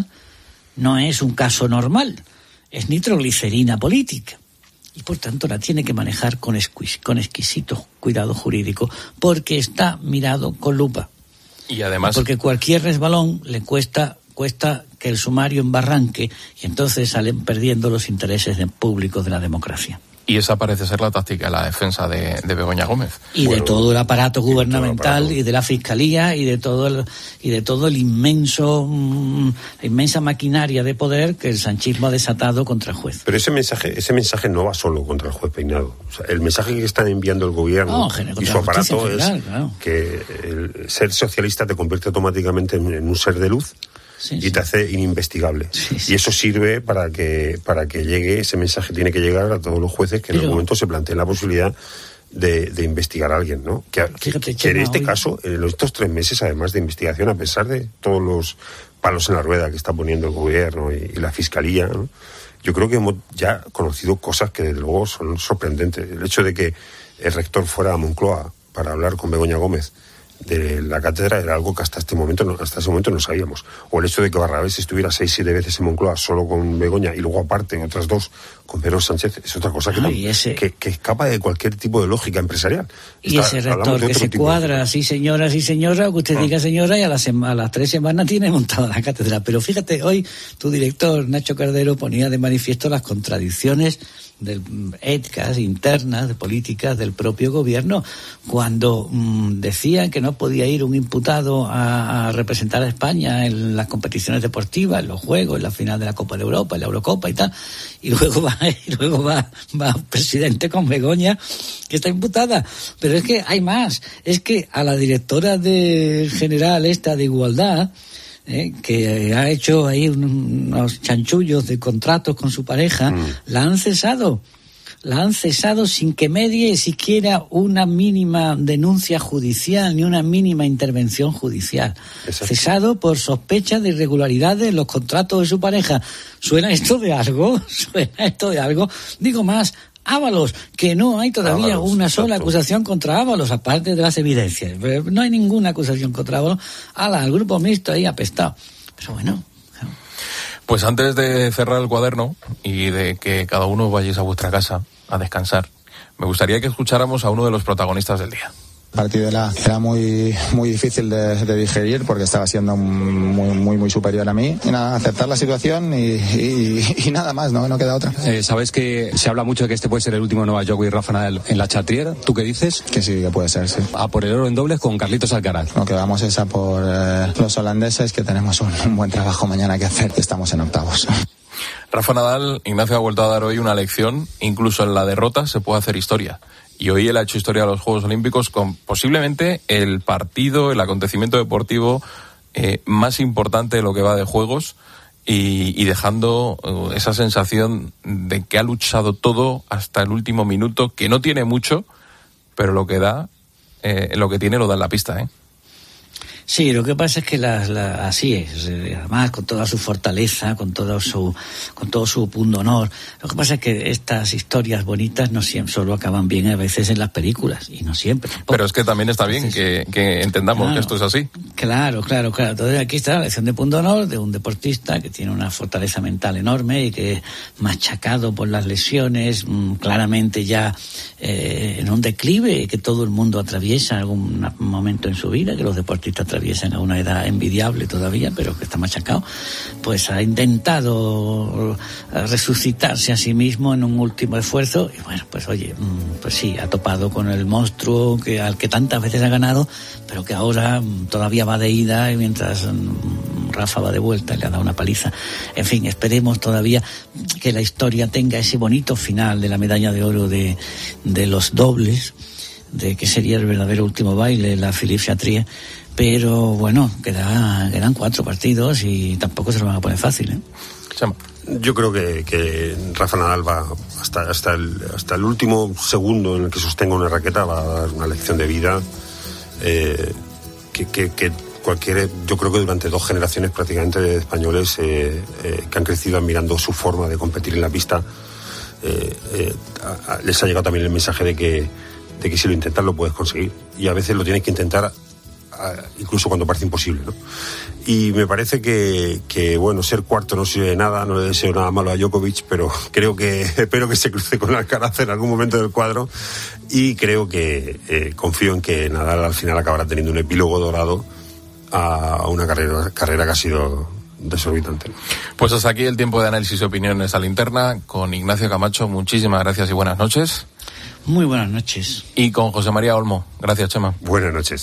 no es un caso normal, es nitroglicerina política. Y por tanto la tiene que manejar con, exquis- con exquisito cuidado jurídico, porque está mirado con lupa. Y además... Porque cualquier resbalón le cuesta, cuesta que el sumario embarranque y entonces salen perdiendo los intereses de, públicos de la democracia. Y esa parece ser la táctica de la defensa de, de Begoña Gómez. Y bueno, de todo el aparato gubernamental y, el aparato. y de la Fiscalía y de todo el, y de todo el inmenso, mmm, la inmensa maquinaria de poder que el sanchismo ha desatado contra el juez. Pero ese mensaje, ese mensaje no va solo contra el juez Peinado. O sea, el mensaje que están enviando el gobierno no, y su aparato general, es claro. que el ser socialista te convierte automáticamente en, en un ser de luz. Sí, y sí. te hace ininvestigable. Sí, sí. Y eso sirve para que para que llegue, ese mensaje tiene que llegar a todos los jueces que Pero, en el momento se planteen la posibilidad de, de investigar a alguien, ¿no? Que, fíjate, que, que en este hoy... caso, en estos tres meses, además de investigación, a pesar de todos los palos en la rueda que está poniendo el gobierno y, y la Fiscalía, ¿no? Yo creo que hemos ya conocido cosas que desde luego son sorprendentes. El hecho de que el rector fuera a Moncloa para hablar con Begoña Gómez de la cátedra era algo que hasta este momento no, hasta ese momento no sabíamos. O el hecho de que Barrabés estuviera seis, siete veces en Moncloa solo con Begoña y luego aparte otras dos con Pedro Sánchez es otra cosa que, ah, ese... que, que escapa de cualquier tipo de lógica empresarial. Y Está, ese rector que se cuadra, sí señora, sí señora, que usted ah. diga señora y a las, sema, a las tres semanas tiene montada la cátedra. Pero fíjate, hoy tu director Nacho Cardero ponía de manifiesto las contradicciones de éticas internas, de políticas del propio gobierno, cuando mmm, decían que no podía ir un imputado a, a representar a España en las competiciones deportivas, en los Juegos, en la final de la Copa de Europa, en la Eurocopa y tal, y luego va, y luego va, va presidente con Begoña, que está imputada. Pero es que hay más, es que a la directora de general esta de Igualdad, Eh, que ha hecho ahí unos chanchullos de contratos con su pareja, mm. la han cesado. La han cesado sin que medie siquiera una mínima denuncia judicial ni una mínima intervención judicial. Exacto. Cesado por sospecha de irregularidades en los contratos de su pareja. ¿Suena esto de algo? ¿Suena esto de algo? Digo más, Ábalos, que no hay todavía Ábalos, una sola exacto. acusación contra Ábalos, aparte de las evidencias. No hay ninguna acusación contra Ábalos. Ala, el grupo mixto ahí apestado. Pero bueno. Pues antes de cerrar el cuaderno y de que cada uno vayáis a vuestra casa a descansar, me gustaría que escucháramos a uno de los protagonistas del día. El partido era, era muy muy difícil de, de digerir porque estaba siendo muy muy muy superior a mí y nada, aceptar la situación y, y, y nada más, no, no queda otra. Eh, Sabes que se habla mucho de que este puede ser el último Novak Djokovic y Rafa Nadal en la Chatrier. ¿Tú qué dices? Que sí, que puede ser, sí. A por el oro en dobles con Carlitos Alcaraz. Lo que vamos es a por eh, los holandeses, que tenemos un, un buen trabajo mañana que hacer, que estamos en octavos. Rafa Nadal, Ignacio ha vuelto a dar hoy una lección, incluso en la derrota se puede hacer historia. Y hoy él ha hecho historia de los Juegos Olímpicos con posiblemente el partido, el acontecimiento deportivo eh, más importante de lo que va de Juegos y, y dejando uh, esa sensación de que ha luchado todo hasta el último minuto, que no tiene mucho, pero lo que da, eh, lo que tiene lo da en la pista, ¿eh? Sí, lo que pasa es que la, la, así es, además con toda su fortaleza, con todo su, con todo su pundonor. Lo que pasa es que estas historias bonitas no siempre solo acaban bien a veces en las películas y no siempre. Tampoco. Pero es que también está bien que, que entendamos claro, que esto es así. Claro, claro, claro. Entonces aquí está la lección de pundonor de un deportista que tiene una fortaleza mental enorme y que machacado por las lesiones, mmm, claramente ya eh, en un declive que todo el mundo atraviesa en algún momento en su vida, que los deportistas atraviesan a una edad envidiable todavía, pero que está machacado, pues ha intentado resucitarse a sí mismo en un último esfuerzo y bueno, pues oye, pues sí, ha topado con el monstruo que al que tantas veces ha ganado, pero que ahora todavía va de ida y mientras Rafa va de vuelta y le ha dado una paliza. En fin, esperemos todavía que la historia tenga ese bonito final de la medalla de oro de, de los dobles, de que sería el verdadero último baile, la Philippe Chatrier, pero bueno, queda, quedan cuatro partidos y tampoco se lo van a poner fácil, ¿eh? Yo creo que, que Rafa Nadal va hasta, hasta, el, hasta el último segundo en el que sostenga una raqueta, va a dar una lección de vida eh, que, que, que cualquier, yo creo que durante dos generaciones prácticamente de españoles eh, eh, que han crecido admirando su forma de competir en la pista, eh, eh, a, a, les ha llegado también el mensaje de que, de que si lo intentas lo puedes conseguir, y a veces lo tienes que intentar a, incluso cuando parece imposible, ¿no? Y me parece que, que, bueno, ser cuarto no sirve de nada, no le deseo nada malo a Djokovic, pero creo que, espero que se cruce con Alcaraz en algún momento del cuadro, y creo que, eh, confío en que Nadal al final acabará teniendo un epílogo dorado a una carrera, carrera que ha sido desorbitante. Pues hasta aquí el tiempo de análisis y opiniones a Linterna con Ignacio Camacho. Muchísimas gracias y buenas noches. Muy buenas noches. Y con José María Olmo. Gracias, Chema. Buenas noches.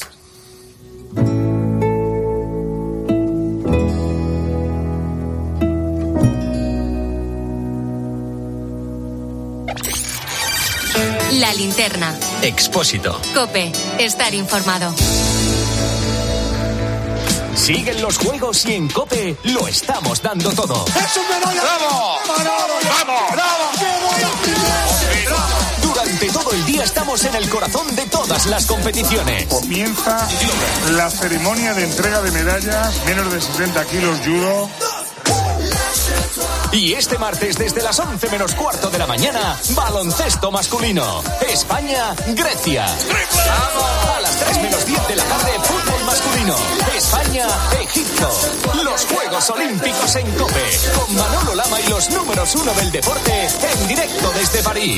La Linterna. Expósito. COPE. Estar informado. Siguen los juegos y en COPE lo estamos dando todo. ¡Es un medalla! ¡Bravo! ¡Bravo! ¡Bravo! Durante todo el día estamos en el corazón de todas las competiciones. Comienza la ceremonia de entrega de medallas, menos de setenta kilos judo. Y este martes desde las once menos cuarto de la mañana, baloncesto masculino. España-Grecia. A las tres menos diez de la tarde, fútbol masculino. España-Egipto. Los Juegos Olímpicos en COPE. Con Manolo Lama y los números uno del deporte en directo desde París.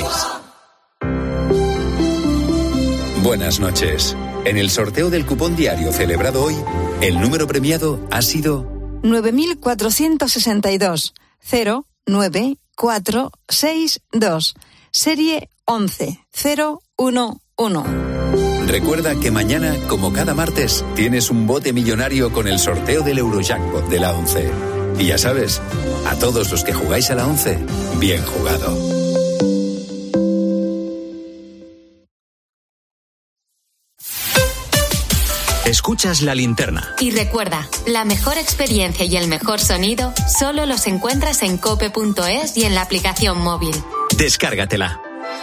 Buenas noches. En el sorteo del cupón diario celebrado hoy, el número premiado ha sido nueve mil cuatrocientos sesenta y dos cero nueve cuatro seis dos, serie once cero uno uno. Recuerda que mañana, como cada martes, tienes un bote millonario con el sorteo del Eurojackpot de la once. Y ya sabes, a todos los que jugáis a la once, bien jugado. Escuchas La Linterna. Y recuerda, la mejor experiencia y el mejor sonido solo los encuentras en cope punto es y en la aplicación móvil. Descárgatela.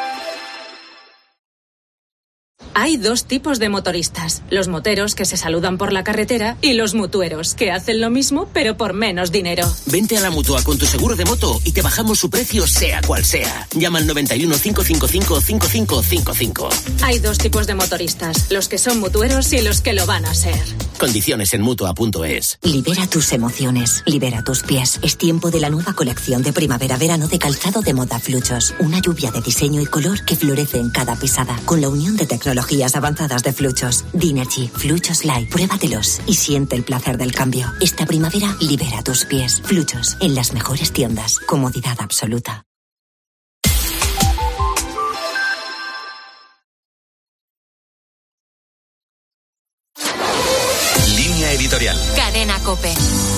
Hay dos tipos de motoristas, los moteros que se saludan por la carretera y los mutueros que hacen lo mismo pero por menos dinero. Vente a la Mutua con tu seguro de moto y te bajamos su precio sea cual sea. Llama al noventa y uno, cinco cinco cinco, cinco cinco cinco cinco. Hay dos tipos de motoristas, los que son mutueros y los que lo van a ser. Condiciones en mutua punto es. Libera tus emociones, libera tus pies. Es tiempo de la nueva colección de primavera-verano de calzado de moda Fluchos. Una lluvia de diseño y color que florece en cada pisada, con la unión de tecnologías avanzadas de Fluchos. Dinergy, Fluchos Light. Pruébatelos y siente el placer del cambio. Esta primavera, libera tus pies. Fluchos, en las mejores tiendas. Comodidad absoluta. Línea editorial. Cadena COPE.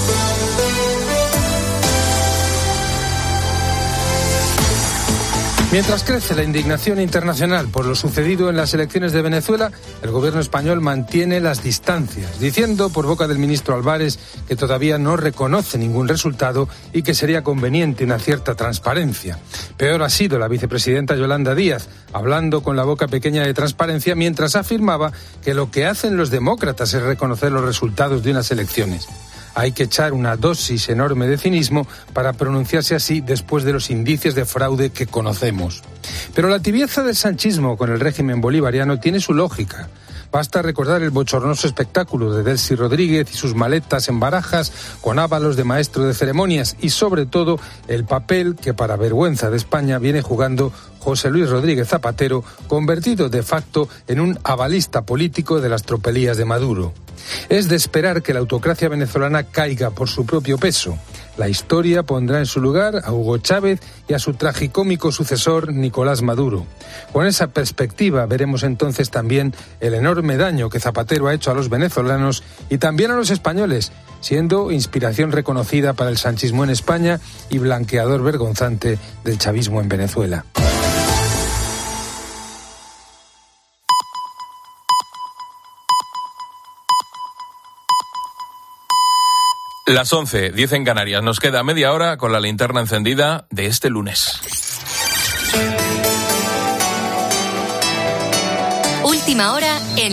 Mientras crece la indignación internacional por lo sucedido en las elecciones de Venezuela, el gobierno español mantiene las distancias, diciendo por boca del ministro Álvarez que todavía no reconoce ningún resultado y que sería conveniente una cierta transparencia. Peor ha sido la vicepresidenta Yolanda Díaz, hablando con la boca pequeña de transparencia mientras afirmaba que lo que hacen los demócratas es reconocer los resultados de unas elecciones. Hay que echar una dosis enorme de cinismo para pronunciarse así después de los indicios de fraude que conocemos. Pero la tibieza del sanchismo con el régimen bolivariano tiene su lógica. Basta recordar el bochornoso espectáculo de Delcy Rodríguez y sus maletas en barajas con ábalos de maestro de ceremonias y sobre todo el papel que para vergüenza de España viene jugando José Luis Rodríguez Zapatero, convertido de facto en un avalista político de las tropelías de Maduro. Es de esperar que la autocracia venezolana caiga por su propio peso. La historia pondrá en su lugar a Hugo Chávez y a su tragicómico sucesor Nicolás Maduro. Con esa perspectiva veremos entonces también el enorme daño que Zapatero ha hecho a los venezolanos y también a los españoles, siendo inspiración reconocida para el sanchismo en España y blanqueador vergonzante del chavismo en Venezuela. Las once, diez en Canarias. Nos queda media hora con la linterna encendida de este lunes. Última hora